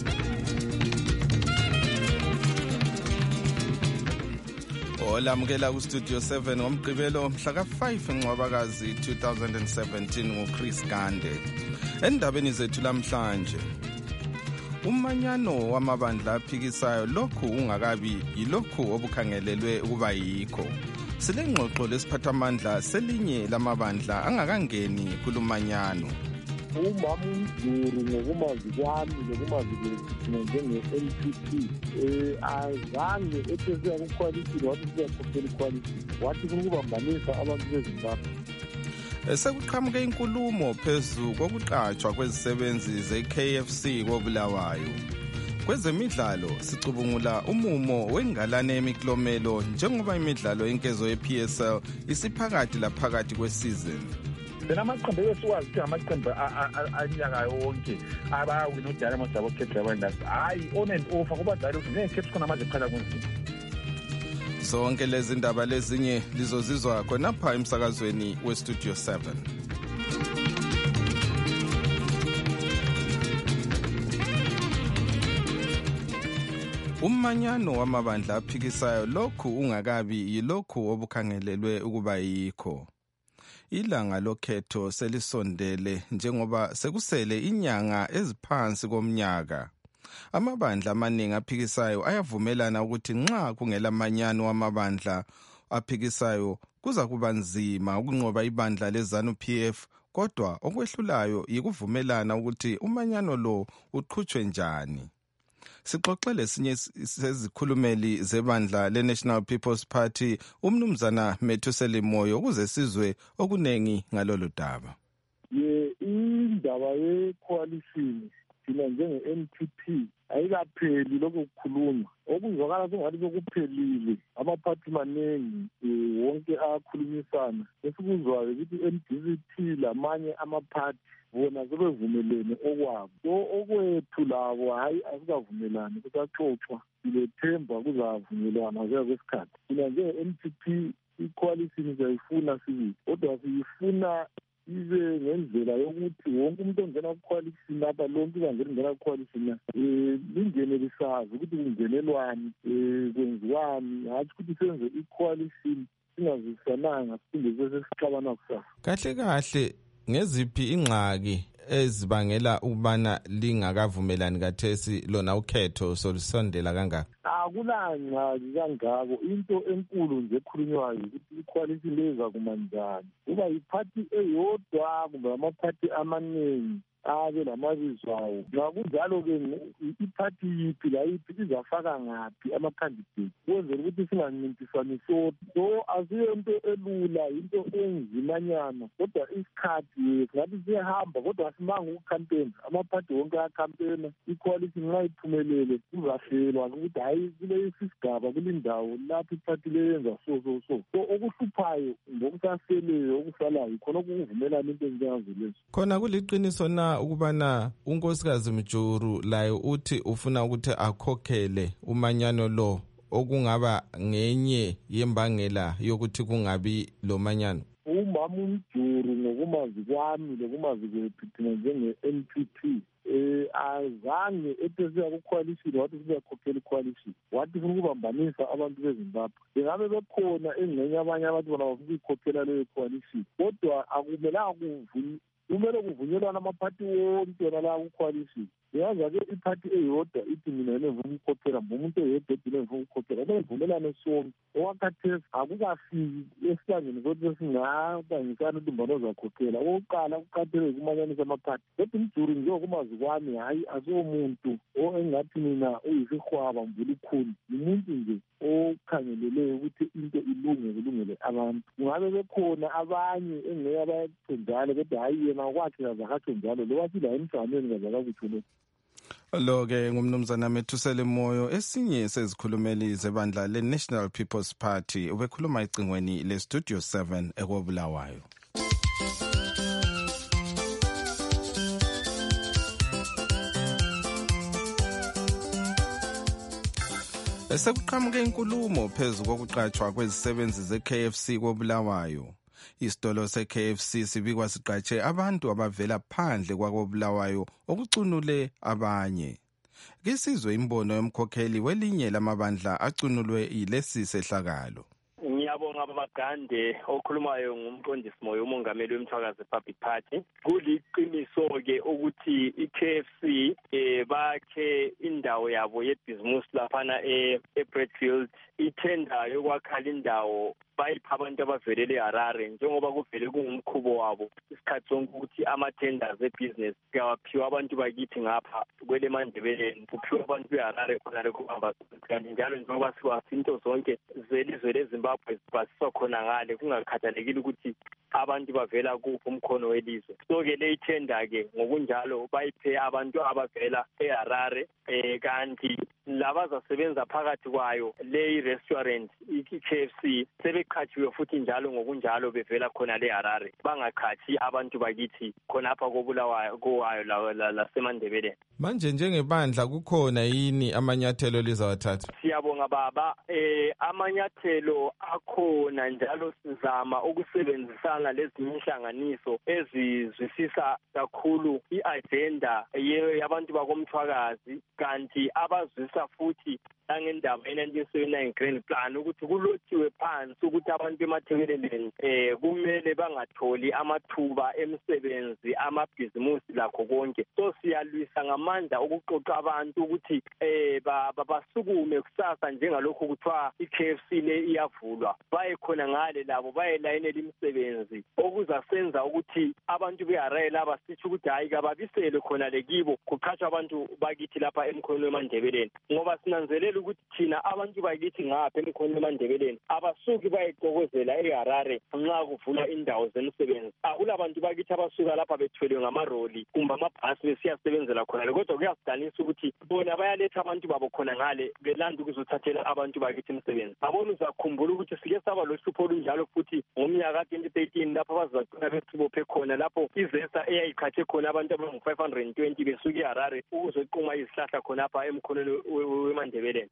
Olamukela ku Studio seven ngomgqibelo mhla ka five eNcwabakazi twenty seventeen ngoChris Gande. Endabeni zethu lamhlanje, umanyano wamabandla aphikisayo lokhu ungakabi yilokhu obukhangelelwe ukuba yikho. Silengxoxo lesiphathamandla selinye lamabandla angakangeni kulumanyano. Umama uMduru ngokumazi kwami ngokumazi kwethu njenge-N P P eh azange ethezeka ku-coalition wathi siyakhokhela i-coalition wathi ukubambanisa abantu beZimbabwe. Sekuqhamuke inkulumo phezu kokuqatshwa kwezisebenzi ze-K F C koBulawayo. Kwezemidlalo sicubungula umumo wengalane yemiklomelo njengoba imidlalo yenkezo ye-P S L isiphakathi laphakathi kwesizini. Phela amaqembu esiwazi ukuthi amaqembu anyaka yonke abawina uDynamos abo-Cape Rangers hayi on and off kubadlali ukuthi ngeke khona manje phakathi kwesizini. Zonke lezi ndaba lezinye lizozizwa khonapha emsakazweni weStudio seven. Umanyano wamabandla aphikisayo lokhu ungakabi yilokhu obukhangelelwe ukuba yikho. Ilanga lokhetho selisondele njengoba sekusele inyanga eziphansi komnyaka. Amabandla amaningi aphikisayo ayavumelana ukuthi nxa kungelamanyano wamabandla aphikisayo kuza kuba nzima ukunqoba ibandla leZANU P F, kodwa okwehlulayo yikuvumelana ukuthi umanyano lo uqhutshwe njani. Sixoxele sinye sezikhulumeli zebandla leNational People's Party umnumzana Methuseli Moyo ukuze sizwe okunengi ngalolu daba. Ye indaba ye-coalition thina njenge-N P P ayikapheli lokho kukhuluma. Okuzwakala sengathi sokuphelile, amaphathi maningi wonke ayakhulumisana. Esikuzwayo ukuthi i-N D C P lamanye amaphathi bona sebevumelene okwabo. So okwethu labo hayi asikavumelani kusaxoxwa, silethemba kuzavumelwana kuya kwesikhathi. Thina njenge-N P P i-coalition siyayifuna sibili, kodwa siyifuna ibe ngendlela yokuthi wonke umuntu ongena ku-coalition lapha lonke ibandla elingena ku-coalition um lingene lisazi ukuthi kungenelwani, um kwenziwani, hatshi ukuthi senze i-coalition singazisananga siphinde sesesixabana kusasa. Kahle kahle ngeziphi ingxaki ezibangela ukubana lingakavumelani kathesi lona ukhetho solusondela kangaka? Akunangxaki kangako. Into enkulu nje ekhulunywayo ukuthi i-coalition leza kuma njani. Kuba yiphathi eyodwa kumbe amaphathi amaningi abe lamabizo awo. Ngakunjalo-ke iphathi yiphi layiphi izafaka ngaphi amakhandidate ukwenzela ukuthi singancintisani sodwa. So asiyo into elula, into enzimanyana, kodwa isikhathi ngathi siyahamba kodwa asimanga ukukhampena. Amaphathi wonke ayakhampena, i-coalition nxa iphumelele kuzahlelwa ukuthi hayi kule isigaba kulindawo lapho iphathi leyenza so so so. So okuhluphayo ngokusaseleyo okusalayo khona ukuvumelana into ezinjengazo lezo. Khona kuliqiniso na ukubana unkosikazi Mjuru layo uthi ufuna ukuthi akhokhele umanyano lo okungaba ngenye yembangela yokuthi kungabi lo manyano? Umama uMjuru ngokumazi kwami lokumazi kwethu thina njenge-N P P eh azange ethezeka ku-coalition wathi siyakhokhela i-coalition, wathi ufuna ukubambanisa abantu beZimbabwe. Bengabe bekhona engxenye abanye abantu bona bafuna ukuyikhokhela leyo coalition, kodwa akumelanga kuvunyelwa kumele kuvunyelwana amaphathi wonke wona la ku-coalition. yaza-ke iphathi eyodwa ithi mina nemvume ukukhokhela umuntu eyedwa ethi nemvume ukukhokhela bevumelane sonke okwakhathesi akukafiki esihlangeni sokuthi sesingabangisana ubumbano ozakhokhela. Okokuqala kuqathele kumanyanisa amaphathi bethi umjuri njengokumazi kwami hhayi asiwomuntu engathi mina uyisihwaba mvula ikhulu, umuntu nje okhangelele ukuthi into ilunge kulungele abantu. Kungabe bekhona abanye engeke abatsho njalo kodwa hhayi yena kwakhe kaze akatsho njalo lo wathi la emhlanganweni kaze akakutsho lokho. Lo-ke ngumnumzana Methusela Moyo, esinye sezikhulumeli zebandla le-National People's Party, ubekhuluma ecingweni le-Studio seven ekobulawayo. Sekuqhamuke inkulumo phezu kokuqatshwa kwezisebenzi ze-K F C kobulawayo. Isitolo se-K F C sibikwa siqatshe abantu abavela phandle kwakobulawayo okucunule abanye. Kisizwe imbono yomkhokheli welinye lamabandla acunulwe yilesi sehlakalo. Ngiyabonga babagande okhulumayo ngumqondisi moyo umongameli wemthwakazi Public Party. Kuliqiniso-ke ukuthi i-K F C eh bakhe indawo yabo yebhizimusi laphana e-Bradfield ithenda yokwakhala indawo bayipha abantu abavelele eHarare njengoba kuvele kungumkhubo wabo isikhathi sonke ukuthi ama-tenders e-business kuyawaphiwa abantu bakithi ngapha kwele Mandebeleni kuphiwa abantu beHarare khona lekho kuhamba kanti njalo njengoba siwasinto zonke zelizwe leZimbabwe sibasiswa khona ngale kungakhathalekile ukuthi abantu bavela kuphi umkhono welizwe. So-ke le ithenda-ke ngokunjalo bayiphe abantu abavela eHarare eh kanti labazasebenza phakathi kwayo le restaurant i-K F C sebeqhatshiwe futhi njalo ngokunjalo bevela khona le Harare bangaqhathi abantu bakithi khonapha kobulawayo kowayo laseMandebeleni. Manje njengebandla kukhona yini amanyathelo lizawathatha? Siyabonga baba, eh amanyathelo akhona njalo sizama ukusebenzisana lezinye inhlanganiso ezizwisisa kakhulu iagenda yabantu bakomthwakazi kanti abazwisa futhi ngendaba ye-nineteen seventy-nine Grand Plan ukuthi kulothiwe phansi ukuthi abantu bemathekeleleni eh kumele bangatholi amathuba emisebenzi amabhizimusi lakho konke. So siyalwisa ngamandla ukuqoqa abantu ukuthi eh basukume kusasa njengalokho kuthiwa i-K F C le iyavulwa baye khona ngale labo bayelayinela imisebenzi okuzasenza ukuthi abantu beHarare laba sithi ukuthi hayi kababisele khona lekibo kuqhatshwa abantu bakithi lapha emkhonweni weMandebeleni ngoba sinanzelela ukuthi thina abantu bakithi ngapha emkhonweni weMandebeleni abasuki bayeqokozela eHarare nxa kuvula indawo zemisebenzi. Akulabantu bakithi abasuka lapha bethwelwe ngamaroli kumbe amabhasi besiyasebenzela khona kodwa kuyasidanisa ukuthi bona bayaletha abantu babo khona ngale belanda ukuzothathela abantu bakithi imisebenzi. Abona uzakhumbula ukuthi sike saba lohlupho olunjalo futhi ngomnyaka twenty thirteen lapho bazaqina besibophe khona lapho izesa eyayiqhathe khona abantu abangu five hundred twenty besuka eHarare ukuzoquma izihlahla khonapha emkhonweni weMandebeleni.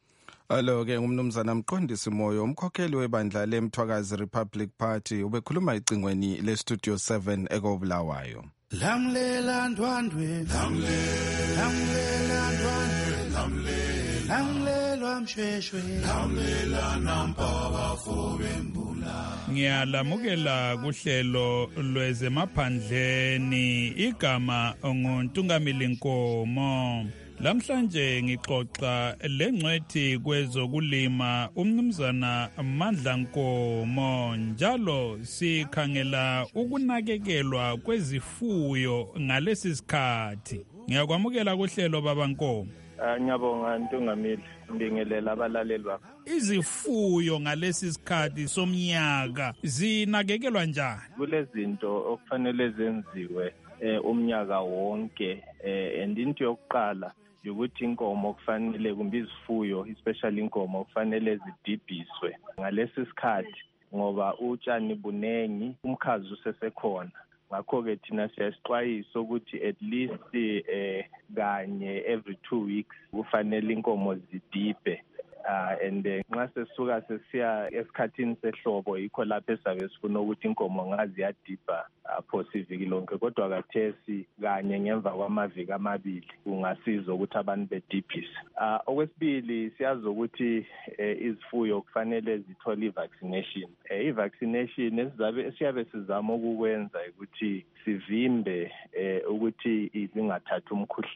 Alo-ke ngumnumzana Mqondisi Moyo, umkhokheli webandla leMthwakazi Republic Party, ubekhuluma ecingweni le-Studio seven ekobulawayo. Lamlela ndwandwe, lamlela ndwandwe, lamlelwa mshweshwe, lamlela nampaba fobembula. Ngiyalamukela kuhlelo lwezemaphandleni igama nguNtungamili Nkomo. Lamhlanje ngixoxa lengcwethi kwezokulima umnumzana Mandla Nkomo njalo sikhangela ukunakekelwa kwezifuyo ngalesi sikhathi. Ngiyakwamukela kuhlelo baba Nkomo. Ngiyabonga Ntungamili, ngibingelela abalaleli bakho. Izifuyo ngalesi sikhathi somnyaka zinakekelwa njani? Kulezinto okufanele zenziwe umnyaka wonke and into yokuqala ukuthi inkomo kufanele kumbe izifuyo especially inkomo kufanele zidibhiswe ngalesi sikhathi ngoba utshani bunengi umkhazi usesekhona. Ngakho-ke thina siyasixwayisa ukuthi at least eh kanye every two weeks kufanele inkomo zidibhe. Uh, and nxa sesuka sesiya esikhathini sehlobo yikho lapho esabe sifuna ukuthi inkomo ngazi yadibha apho siviki lonke kodwa kathesi kanye ngemva kwamaviki amabili kungasiza ukuthi abantu bedibhise. Uh, okwesibili siyazi ukuthi eh, izifuyo kufanele zithole i-vaccination. Eh, i-vaccination esizabe siyabe sizama ukukwenza ukuthi sivimbe eh, ukuthi zingathatha umkhuhlane.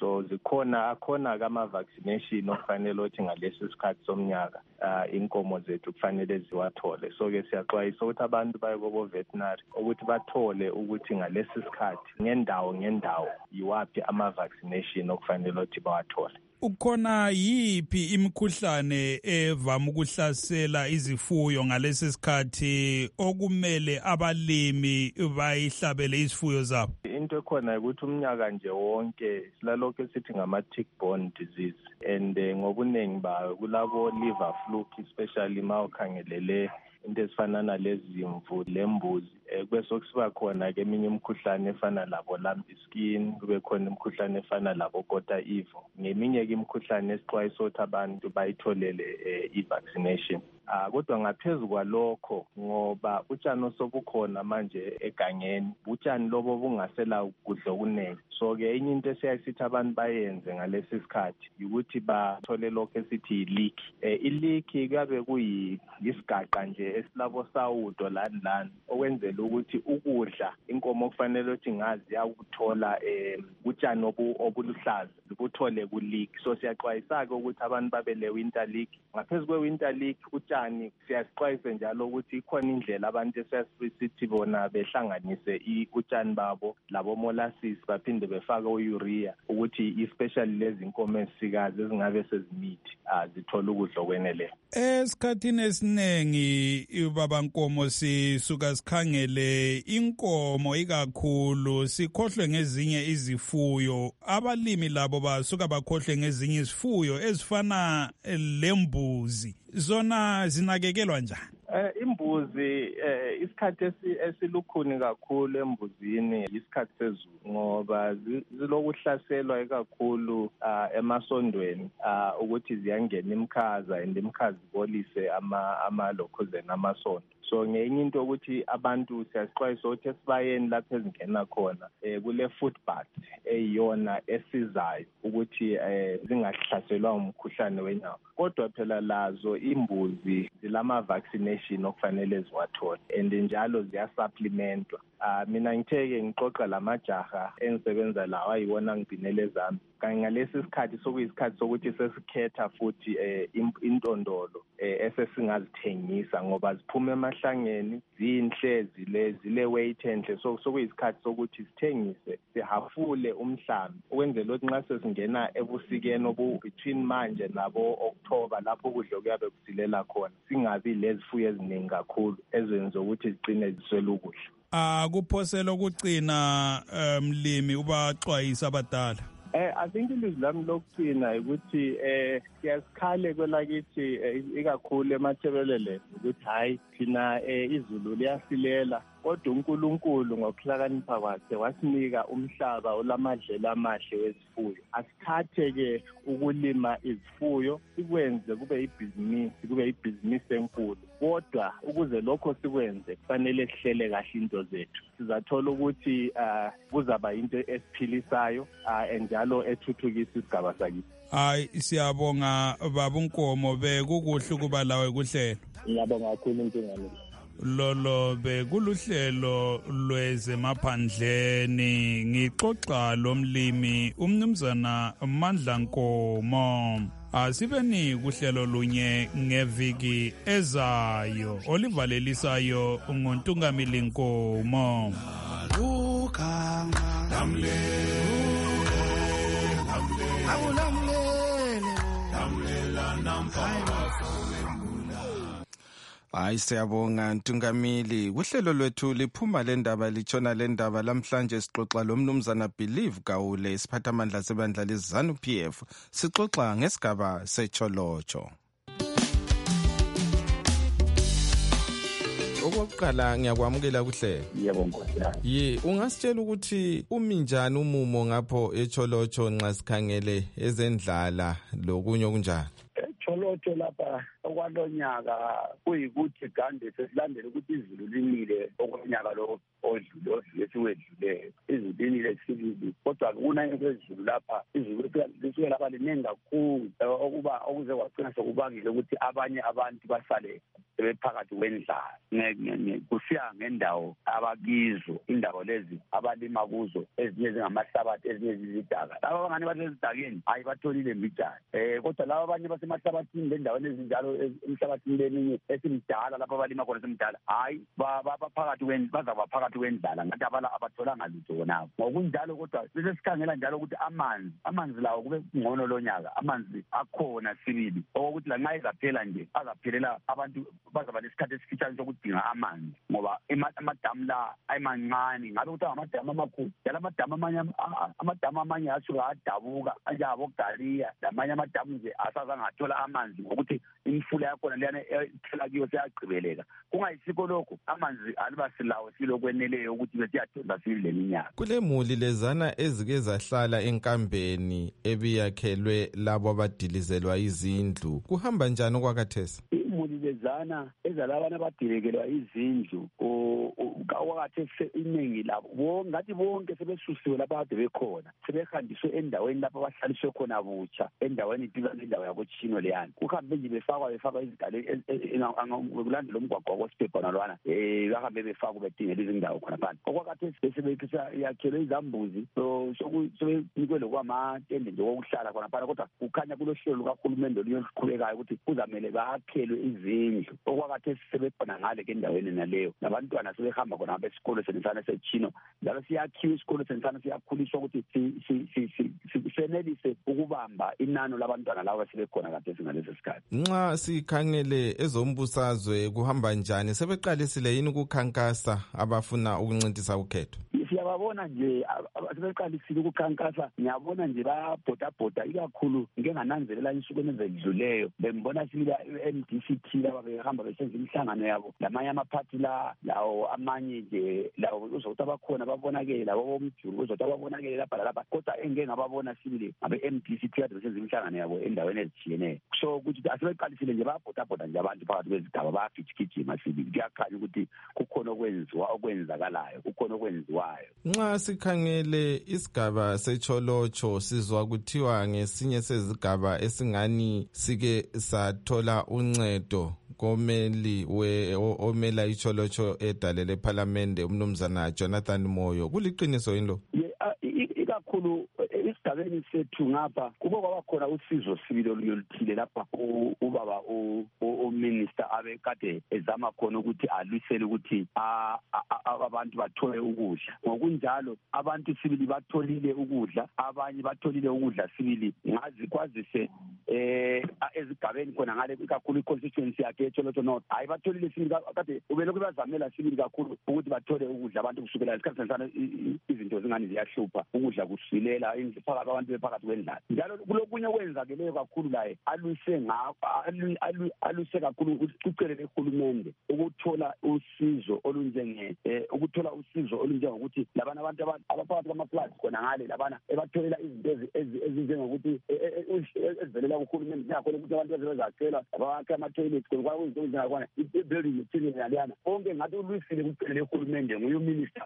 so zikhona akhona kama-vaccination okufanele ukuthi ngalesi sikhathi somnyaka uh, inkomo zethu kufanele ziwathole. So-ke siyaxwayisa ukuthi abantu baye kobo-veterinary ukuthi bathole ukuthi ngalesi sikhathi ngendawo ngendawo yiwaphi ama-vaccination okufanele ukuthi bawathole. Ukhona yiphi imikhuhlane evama ukuhlasela izifuyo ngalesi sikhathi okumele abalimi bayihlabele izifuyo zabo? Into ekhona ukuthi umnyaka nje wonke silalokho esithi ngama-tick-borne disease and uh, ngobuningi bayo kulabo liver fluke especially ma ukhangelele into ezifana nalezimvu lembuzi bese kusiba khona ke eminye imikhuhlane efana labo lumpy skin, kube khona imikhuhlane efana labo gota evo, ngeminye ke imikhuhlane esixwayisa ukuthi abantu bayitholele i-vaccination. Ah kodwa ngaphezulu kwalokho ngoba utshani osobukhona manje egangeni utshani lobo bungasela kudla okuningi, so ke enye into esiyasithi abantu bayenze ngalesi sikhathi ukuthi bathole lokho esithi yi-leak. Eh, i-leak kabe kuyi isigaqa nje esilabo sawudo lani lani okwenzela ukuthi ukudla inkomo kufanele ukuthi ngazi yakuthola eh utshani obuluhlaza buthole ku-leak. So siyaxwayisa-ke ukuthi abantu babele winter leak. Ngaphezulu kwe-winter leak utshani siyasixwayisa njalo ukuthi ikhona indlela abantu esiyasithi bona behlanganise utshani babo labo molasses baphinde befake u-urea ukuthi especially lezi inkomo ezisikazi ezingabe sezimithi zithola ukudla okweneleyo. Esikhathini esiningi baba Nkomo sisuka sikhangele inkomo ikakhulu sikhohlwe ngezinye izifuyo, abalimi labo basuka bakhohlwe ngezinye izifuyo ezifana lembuzi, zona zinakekelwa njani? Eh imbuzi eh isikhathi esilukhuni kakhulu embuzini isikhathi sezulu ngoba zilokuhlaselwa kakhulu emasondweni ukuthi ziyangena imkhaza and imkhazi bolise ama amalokhuzeni amasondo. So ngenye into ukuthi abantu siyasixwayisa ukuthi esibayeni lapho ezingena khona eh kule footbath eyiyona esizayo ukuthi eh zingahlaselwa umkhuhlane wenyawo. Kodwa phela lazo imbuzi zilama vaccination okufanele ziwathole and njalo ziyasupplementwa. Ah mina ngitheke ngixoxa lamajaha engisebenza lawa ayiwona ngibinele zami kanye ngalesi sikhathi sokuyisikhathi sokuthi sesikhetha futhi eh intondolo eh esesingazithengisa ngoba ziphuma emahlangeni zinhle zile zile weight enhle, so sokuyisikhathi sokuthi sithengise sihafule umhlambi ukwenzela ukuthi nxa sesingena ebusikeni obu between manje nabo October lapho kudla kuyabe kusilela khona singabi lezifuyo eziningi kakhulu ezenza ukuthi zigcine ziswela ukudla. Ah kuphosela ukucina mlimi ubaxwayisa abadala. Eh I think ilizwi lami lokugcina ukuthi eh siyasikhale kwelakithi ikakhulu emathebelele ukuthi hayi thina izulu liyasilela kodwa uNkulunkulu ngokuhlakanipha kwakhe wasinika umhlaba olamadlelo amahle wezifuyo. Asithathe ke ukulima izifuyo sikwenze kube ibhizinisi kube ibhizinisi enkulu, kodwa ukuze lokho sikwenze kufanele sihlele kahle into zethu. Sizathola ukuthi uh, kuzaba into esiphilisayo uh, njalo ethuthukisa isigaba sakithi. Hayi siyabonga baba Nkomo bekukuhle kuba lawe kuhlelo. Ngiyabonga kakhulu Ntungane. Lolo bekuluhlelo lwezemaphandleni ngixoxa lomlimi umnumzana Mandla Nkomo. Asibeni kuhlelo lunye ngeviki ezayo olivalelisayo nguNtungamili Nkomo. Ukhanga namle awulamlele namlela namfana. Hayi siyabonga Ntungamili. Kuhlelo lwethu liphuma le ndaba litshona le ndaba lamhlanje sixoxa lomnumzana Believe Gawule isiphathamandla sebandla leZanu P F. Sixoxa ngesigaba secholocho. Okokuqala ngiyakwamukela kuhle. Yebo Nkosi. Yi ungasitshela ukuthi uminjani umumo ngapho echolocho nxa sikhangele ezendlala lokunye okunjani? Echolocho lapha okwalonyaka kuyikuthi gande sesilandele ukuthi izulu linile okwanyaka lo odlule lesiwedlule izulu linile sibili kodwa kunanye kwezulu lapha izulu lisuke lapha linengi kakhulu okuba okuze kwagcina sokubangile ukuthi abanye abantu basale bephakathi kwendlala. kusiya ngendawo abakizo, indawo lezi abalima kuzo ezinye zingamahlabathi ezinye zizidaka. Laba abangani basezidakeni hayi batholile mbijana. Eh kodwa laba abanye basemahlabathini lendaweni ezinjalo emhlabathini leminye esimdala lapha abalima khona esimdala hayi baphakathi kweni bazaba phakathi kwendlala ngathi abala abatholanga lutho khonapho. Ngokunjalo kodwa bese sikhangela njalo ukuthi amanzi amanzi lawo kube ngcono lonyaka, amanzi akhona sibili ukuthi la nxa izaphela nje azaphelela abantu bazaba lesikhathi esifitshane sokudinga amanzi ngoba amadamu la ayemancane. Ngabe ukuthi amadamu amakhulu njalo amadamu amanye amadamu amanye asuka adabuka anjengabo Galiya, lamanye amadamu nje asazangathola amanzi ngokuthi imfula yakhona leyana ethela kiyo seyagqibeleka. Kungayisikho lokho amanzi alibasilawo silokweneleyo ukuthi besiyadonsa sile minyaka. Kule muli lezana ezike zahlala enkambeni ebiyakhelwe labo abadilizelwa izindlu, kuhamba njani okwakathesi? Imuli lezana ezalabana abadilekelwa izindlu kwakathesi iningi labo ngathi bonke sebesusiwe lapha kade bekhona, sebehandiswe endaweni lapha abahlaliswe khona butsha, endaweni iduzane indawo yakoChino leyana. Kuhambe nje befakwa befakwa izigale kulandela umgwaqo wakosipebhana lwana eh bahambe befakwa bedingela izindawo khona phansi. Okwakathesi besebekisa yakhelwe izambuzi so sokunikwe lokwamatende nje wokuhlala khona phansi, kodwa kukhanya kulohlelo lukahulumende oluyoqhubekayo ukuthi kuzamele bakhelwe izindlu. Okwakathesi sebekhona ngale ke endaweni naleyo, nabantwana sebehamba khona besikolo senisana seChino, njalo siyakhiwa isikolo senisana siyakhuliswa ukuthi senelise ukubamba inano labantwana labo sebekhona kade singalesi sikhathi. Nxa sikhangele ezombusazwe kuhamba njani, sebeqalisile yini ukukhankasa abafuna ukuncintisa ukhetho? Siyababona nje sebeqalisile ukukhankasa, ngiyabona nje bayabhodabhoda, ikakhulu ngike ngananzelela insuku ezedluleyo bembona sibila M D C T laba behamba besenza imihlangano yabo lamanye amaphathi la lawo amanye nje lawo uzokuthi abakhona babonakele labo bomjulu uzokuthi ababonakele lapha lapha, kodwa engeke ngababona sibili ngabe M D C T kade besenza imihlangano yabo endaweni ezitshiyeneyo. So ukuthi asebeqalisile nje bayabhodabhoda nje abantu phakathi kwezigaba bayagijigijima sibili, kuyakhanya ukuthi kukhona okwenziwa okwenzakalayo, kukhona okwenziwayo. Nxa sikhangele isigaba seCholocho sizwa kuthiwa ngesinye sezigaba esingani sike sathola uncedo komeli we omela iCholocho edalele parliament umnumzana Jonathan Moyo. Kuliqiniso yini lo? Ikakhulu isigabeni sethu ngapha kube kwabakhona usizo sibili oluyoluthile lapha ubaba uminister abekade ezama khona ukuthi alwisele ukuthi abantu bathole ukudla. Ngokunjalo abantu sibili batholile ukudla, abanye batholile ukudla sibili ngazi kwazise eh ezigabeni khona ngale kakhulu iconstituency yakhe eCholocho North hayi batholile sibili kade ubelokhu bazamela sibili kakhulu ukuthi bathole ukudla abantu kusukela isikhathi sensana izinto zingani ziyahlupha ukudla kusilela phakathi abantu bephakathi kwendlala. Njalo kulokunye okwenzakeleyo kakhulu laye alwise ngapha alwise kakhulu ukuthi ucelele uhulumende ukuthola usizo olunjenge ukuthola usizo olunjengokuthi labana abantu abaphakathi kwamaplaza khona ngale labana ebatholela izinto ezinjengokuthi ezivelela kuhulumende yakho ukuthi abantu bezakela abakhe ama-toilets kwa kwenziwe njengakwana i-building ethile naliyana bonke ngathi ulwisile kucelele uhulumende nguye uminister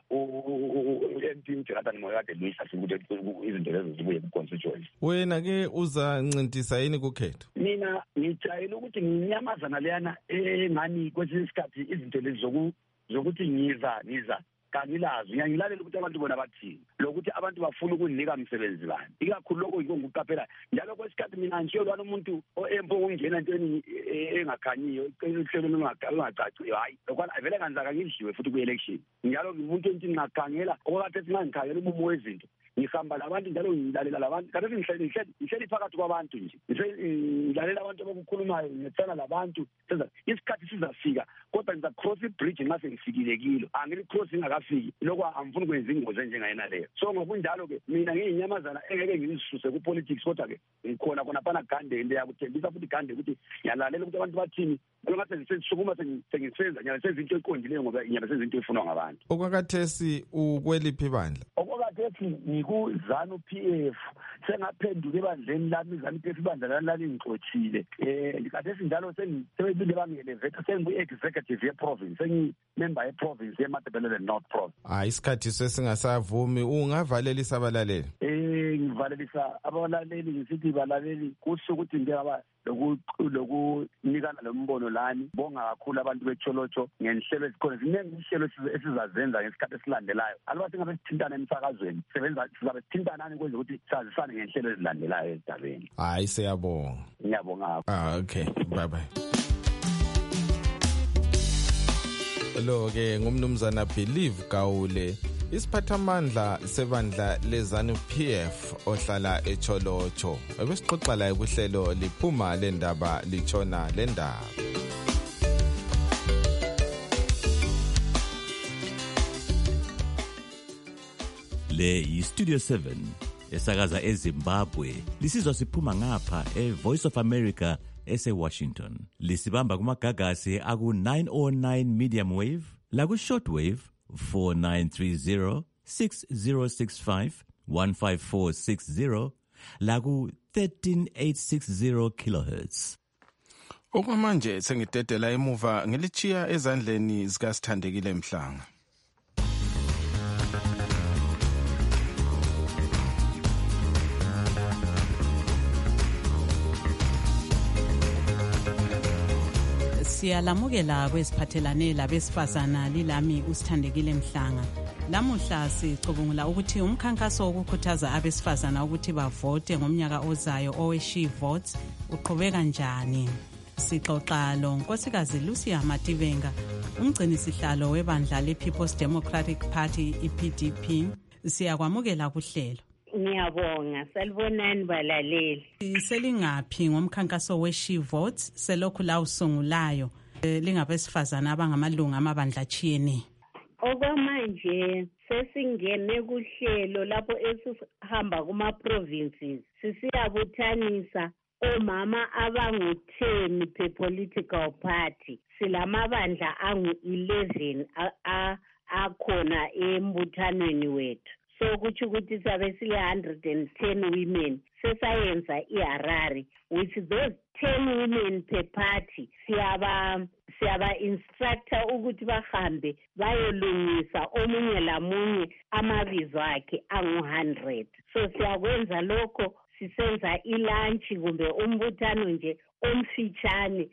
u-M P uJonathan Moyo kade lwisa ukuthi izinto lezo zibuye ku-constituency. Wena ke uzancintisa yini kukhetho? Mina ngijayele ukuthi nginyamazana leyana engani kwesinye isikhathi izinto lezi zokuthi ngiza ngiza kangilazi ngiyayilalela ukuthi abantu bona bathini lokuthi abantu bafuna ukunika umsebenzi bani, ikakhulu lokho yiko ngikuqaphela njalo kwesikhathi mina ngishiyelwa umuntu oempo ungena entweni engakhanyiyo ihlelo lungacaciyo hayi lokho vele kanzaka ngidliwe futhi ku-election njalo umuntu enti ngingakhangela okade singangikhangela umumo wezinto ngihamba labantu njalo ngilalela labantu kade ngihleli ngihleli phakathi kwabantu nje ngilalela abantu abakukhulumayo ngiyethana labantu senza isikhathi sizafika kodwa ngiza cross ibridge nxa sengifikile kilo angili cross ingakafiki lokho angifuni kwenza ingozi njengayena leyo. So ngokunjalo ke mina ngiyinyamazana engeke ngizisuse ku politics kodwa ke ngikhona khona phana Gande into yakuthembisa futhi Gande ukuthi ngiyalalela ukuthi abantu bathini ngathi ngisesukuma sengisenza nyala sezinto eqondileyo ngoba inyama sezinto efunwa ngabantu. Okwakathesi ukweliphi bandla? Okwakathesi ngikuzanu P F sengaphenduka ebandleni lami izanu P F ibandla lami ngixothile eh ngikathesi njalo sengibile bangeleveta sengiyi-executive ye-province sengi-member ye-province yeMatabeleland North Province. Hayi isikhathi sesingasavumi ungavalelisa abalaleli? Eh ngivalelisa abalaleli ngisithi balaleli kusuke ukuthi ngiyaba lokunikana lo mbono lani. Bonga kakhulu abantu beCholocho ngenhlelo ezikhona. Ziningi ihlelo esizazenza ngesikhathi esilandelayo. Alwathi ngabe sithintana emsakazweni. Sebenza sizabe sithintanani kwenza ukuthi sazisane ngenhlelo ezilandelayo ezidabeni. Hayi siyabonga. Ngiyabonga. Ah okay. Bye bye. Lo ke ngumnumzana Believe Gawule, isiphathamandla sebandla lezanu P F ohlala eCholocho. Ebesixoxa la kuhlelo liphuma lendaba lichona lendaba. Le yiStudio seven esakaza eZimbabwe, lisizwa siphuma ngapha eVoice of America ese-Washington. Lisibamba kumagagasi aku nine oh nine medium wave, laku short wave four nine three zero, six zero six five, one five four six zero, laku thirteen eight sixty kilohertz. Okwamanje sengidedela emuva ngilichiya ezandleni zikaSithandekile Mhlanga. Siyalamukela kwesiphathelane labesifazana lilami uSithandekile Mhlanga. Lamuhla sicubungula ukuthi umkhankaso wokukhuthaza abesifazana ukuthi bavote ngomnyaka ozayo oweShe Votes uqhubeka njani. Sixoxa lo Nkosikazi Lucia Mativenga, umgcini sihlalo webandla lePeople's Democratic Party I-P D P. Siyakwamukela kuhlelo. Ngiyabonga, salibonani balaleli. Selingaphi ngomkhankaso weShe Votes selokhu la usungulayo lingabesifazana abangamalunga amabandla achiyene? Okwamanje sesingene kuhlelo lapho esihamba kuma provinces sisiyabuthanisa omama abangu ten per political party. Silamabandla angu eleven akhona embuthanweni wethu. So kutsho ukuthi sabe sile one hundred ten women sesayenza iHarare, which those ten women per party siyaba siyaba instructor ukuthi bahambe bayolungisa omunye lamunye amabizo akhe angu one hundred. So siyakwenza lokho sisenza ilunch kumbe umbuthano nje omfitshane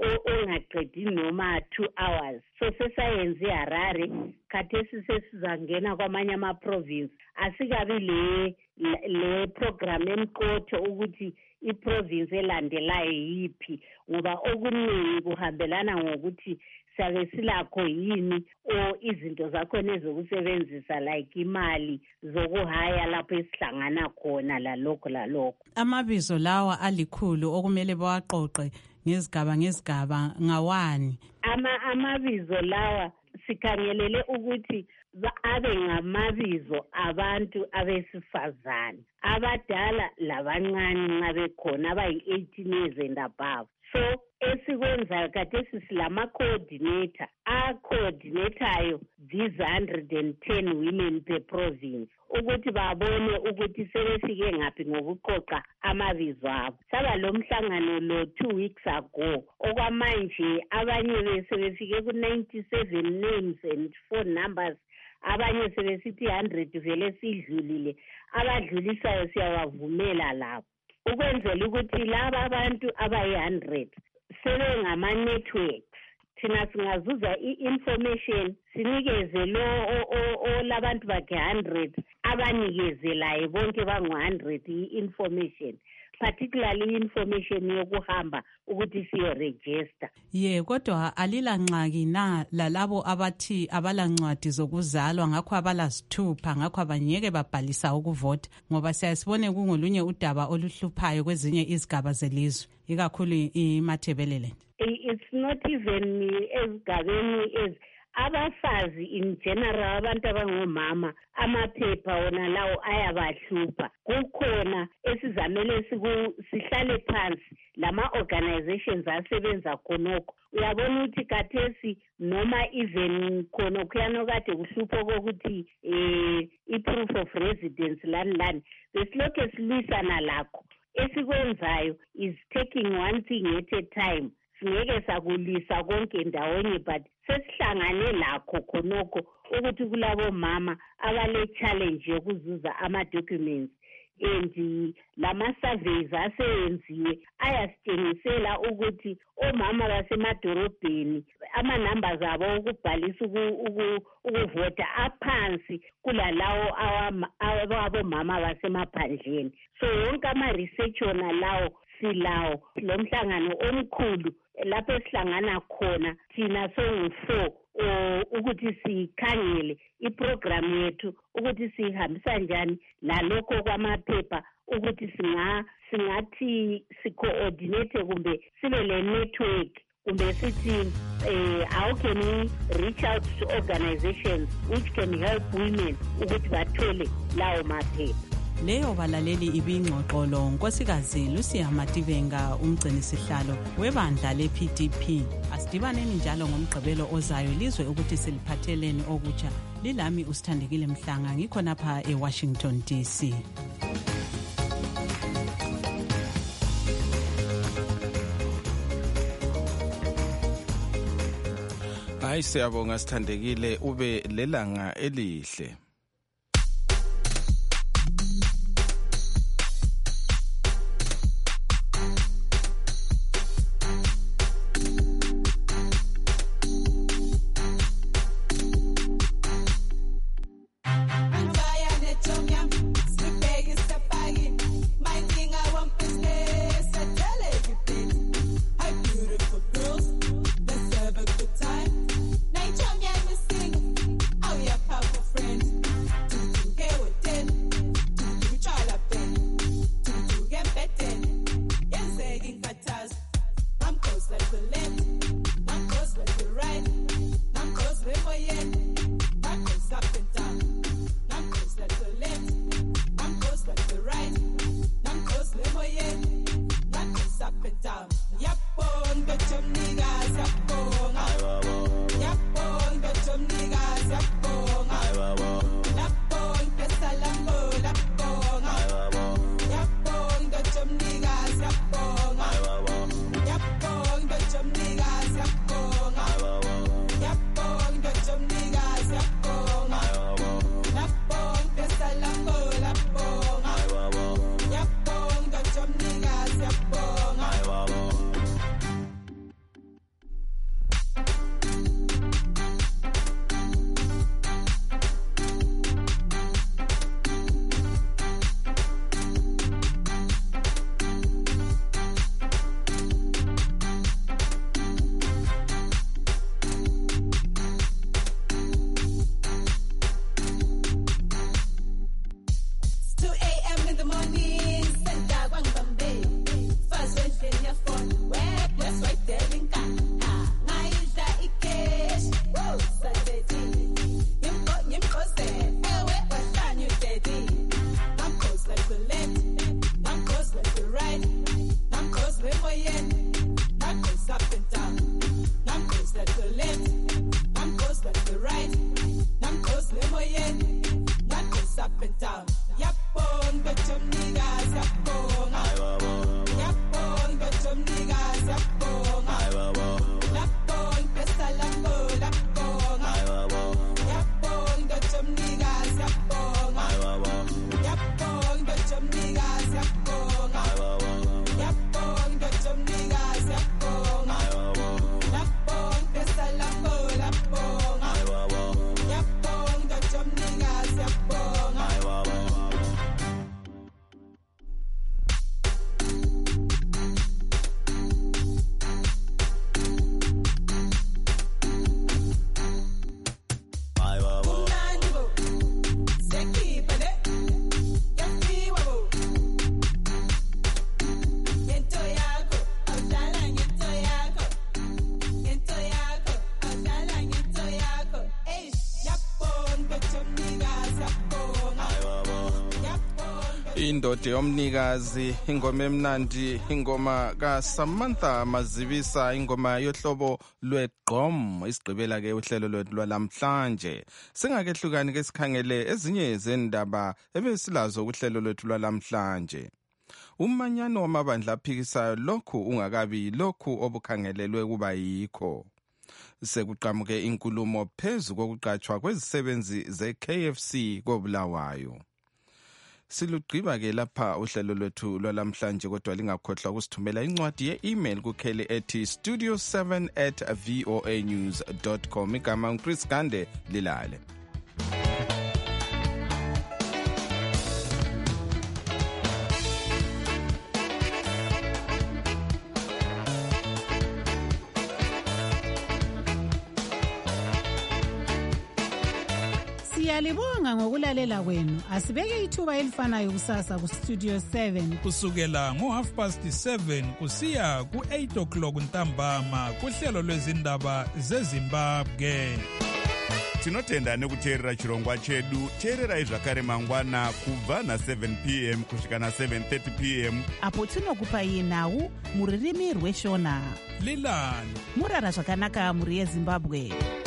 ongaqedi noma two hours. So sesayenza iHarare, khathesi sesizangena kwamanye ama province. Asikabi le le program emqotho ukuthi iprovince elandelayo yipi, ngoba okuningi kuhambelana ngokuthi sabe silakho yini o izinto zakho nezokusebenzisa like imali zokuhaya lapho esihlangana khona lalokho lalokho. Amabizo lawa alikhulu okumele bawaqoqe ngezigaba ngezigaba ngawani? Ama amabizo lawa sikhangelele ukuthi abe ngamabizo abantu abesifazane abadala labancane nxa bekhona abayi-eighteen years and above. So esikwenzayo kade sisilama coordinator a-coordinatayo these one hundred ten women per province ukuthi babone ukuthi sebefike ngaphi ngokuqoqa amabizo abo. Saba lo mhlangano lo two weeks ago. Okwamanje abanye sebefike ku ninety-seven names and phone numbers. Abanye sebesithi one hundred vele sidlulile. Abadlulisayo siyawavumela lapho ukwenzela ukuthi laba abantu abayi one hundred sebe ngama networks. Thina singazuza i-information sinikeze lo olabantu bakhe one hundred abanikezelayo bonke bangu one hundred i-information, particularly information yokuhamba ukuthi siyo register. Ye, kodwa alila nxaki na lalabo abathi abalancwadi zokuzalwa ngakho abalazithupha ngakho abanyeke babhalisa ukuvota, ngoba siyasibone kungolunye udaba oluhluphayo kwezinye izigaba zelizwe ikakhulu iMatabeleland. It's not even ezigabeni ez abafazi in general, abantu abangomama amaphepha wona lawo ayabahlupha. Kukhona esizamele sihlale phansi lama organizations asebenza khonokho. Uyabona ukuthi kathesi noma even khona kuyano kade kuhlupho kokuthi eh i-proof of residence lani lani besilokhu silwisana lakho. Esikwenzayo is taking one thing at a time. Singeke sakulisa konke ndawonye, but sesihlangane lakho khonokho ukuthi kulabo mama abale challenge yokuzuza ama documents and lama surveys aseyenziwe ayasitshengisela ukuthi omama basemadorobheni ama numbers abo ukubhalisa ukuvota aphansi kulalawo abomama basemaphandleni. So wonke ama research wona lawo silawo lo mhlangano omkhulu lapho esihlangana khona thina songu-four ukuthi sikhangele iprogram yethu ukuthi sihambisa njani lalokho kwamaphepha ukuthi singa singathi si-coordinate kumbe sibe le network kumbe sithi uh, how can we reach out to organizations which can help women ukuthi bathole lawo maphepha. Leyo balaleli ibingxoxo lo nkosikazi Lucia Mativenga umgcini sihlalo webandla le-P D P. Asidibaneni njalo ngomgqibelo ozayo lizwe ukuthi siliphatheleni okutsha. Lilami uSithandekile Mhlanga ngikho napha eWashington D C. Hayi siyabonga Sithandekile, ube lelanga elihle. Indoda yomnikazi, ingoma emnandi, ingoma ka Samantha Mazibisa, ingoma yohlobo lweGqom. Isigqibela ke uhlelo lwethu lwalamhlanje. Singakehlukani ke sikhangele ezinye zendaba ebesilazo kuhlelo lwethu lwalamhlanje. Umanyano wamabandla aphikisayo lokhu ungakabi lokhu obukhangelelwe kuba yikho. Sekuqhamuke inkulumo phezu kokuqatshwa kwezisebenzi ze-K F C koBulawayo. Silugqiba-ke lapha uhlelo lwethu lwalamhlanje, kodwa lingakhohlwa ukusithumela incwadi ye-email kukheli ethi studio seven at voa news dot com. Igama nguChris Gande, lilale. Siyalibonga ngokulalela kwenu. Asibeke ithuba elifanayo kusasa ku Studio seven kusukela ngo half past seven kusiya ku eight o'clock ntambama kuhlelo lwezindaba zeZimbabwe. Tinotenda nekuteerera chirongwa chedu. Teererai zvakare mangwana kubva na seven p m kusvika na seven thirty p m apo tinokupai nhau muririmi rweshona. Lilani murara zvakanaka muri yeZimbabwe.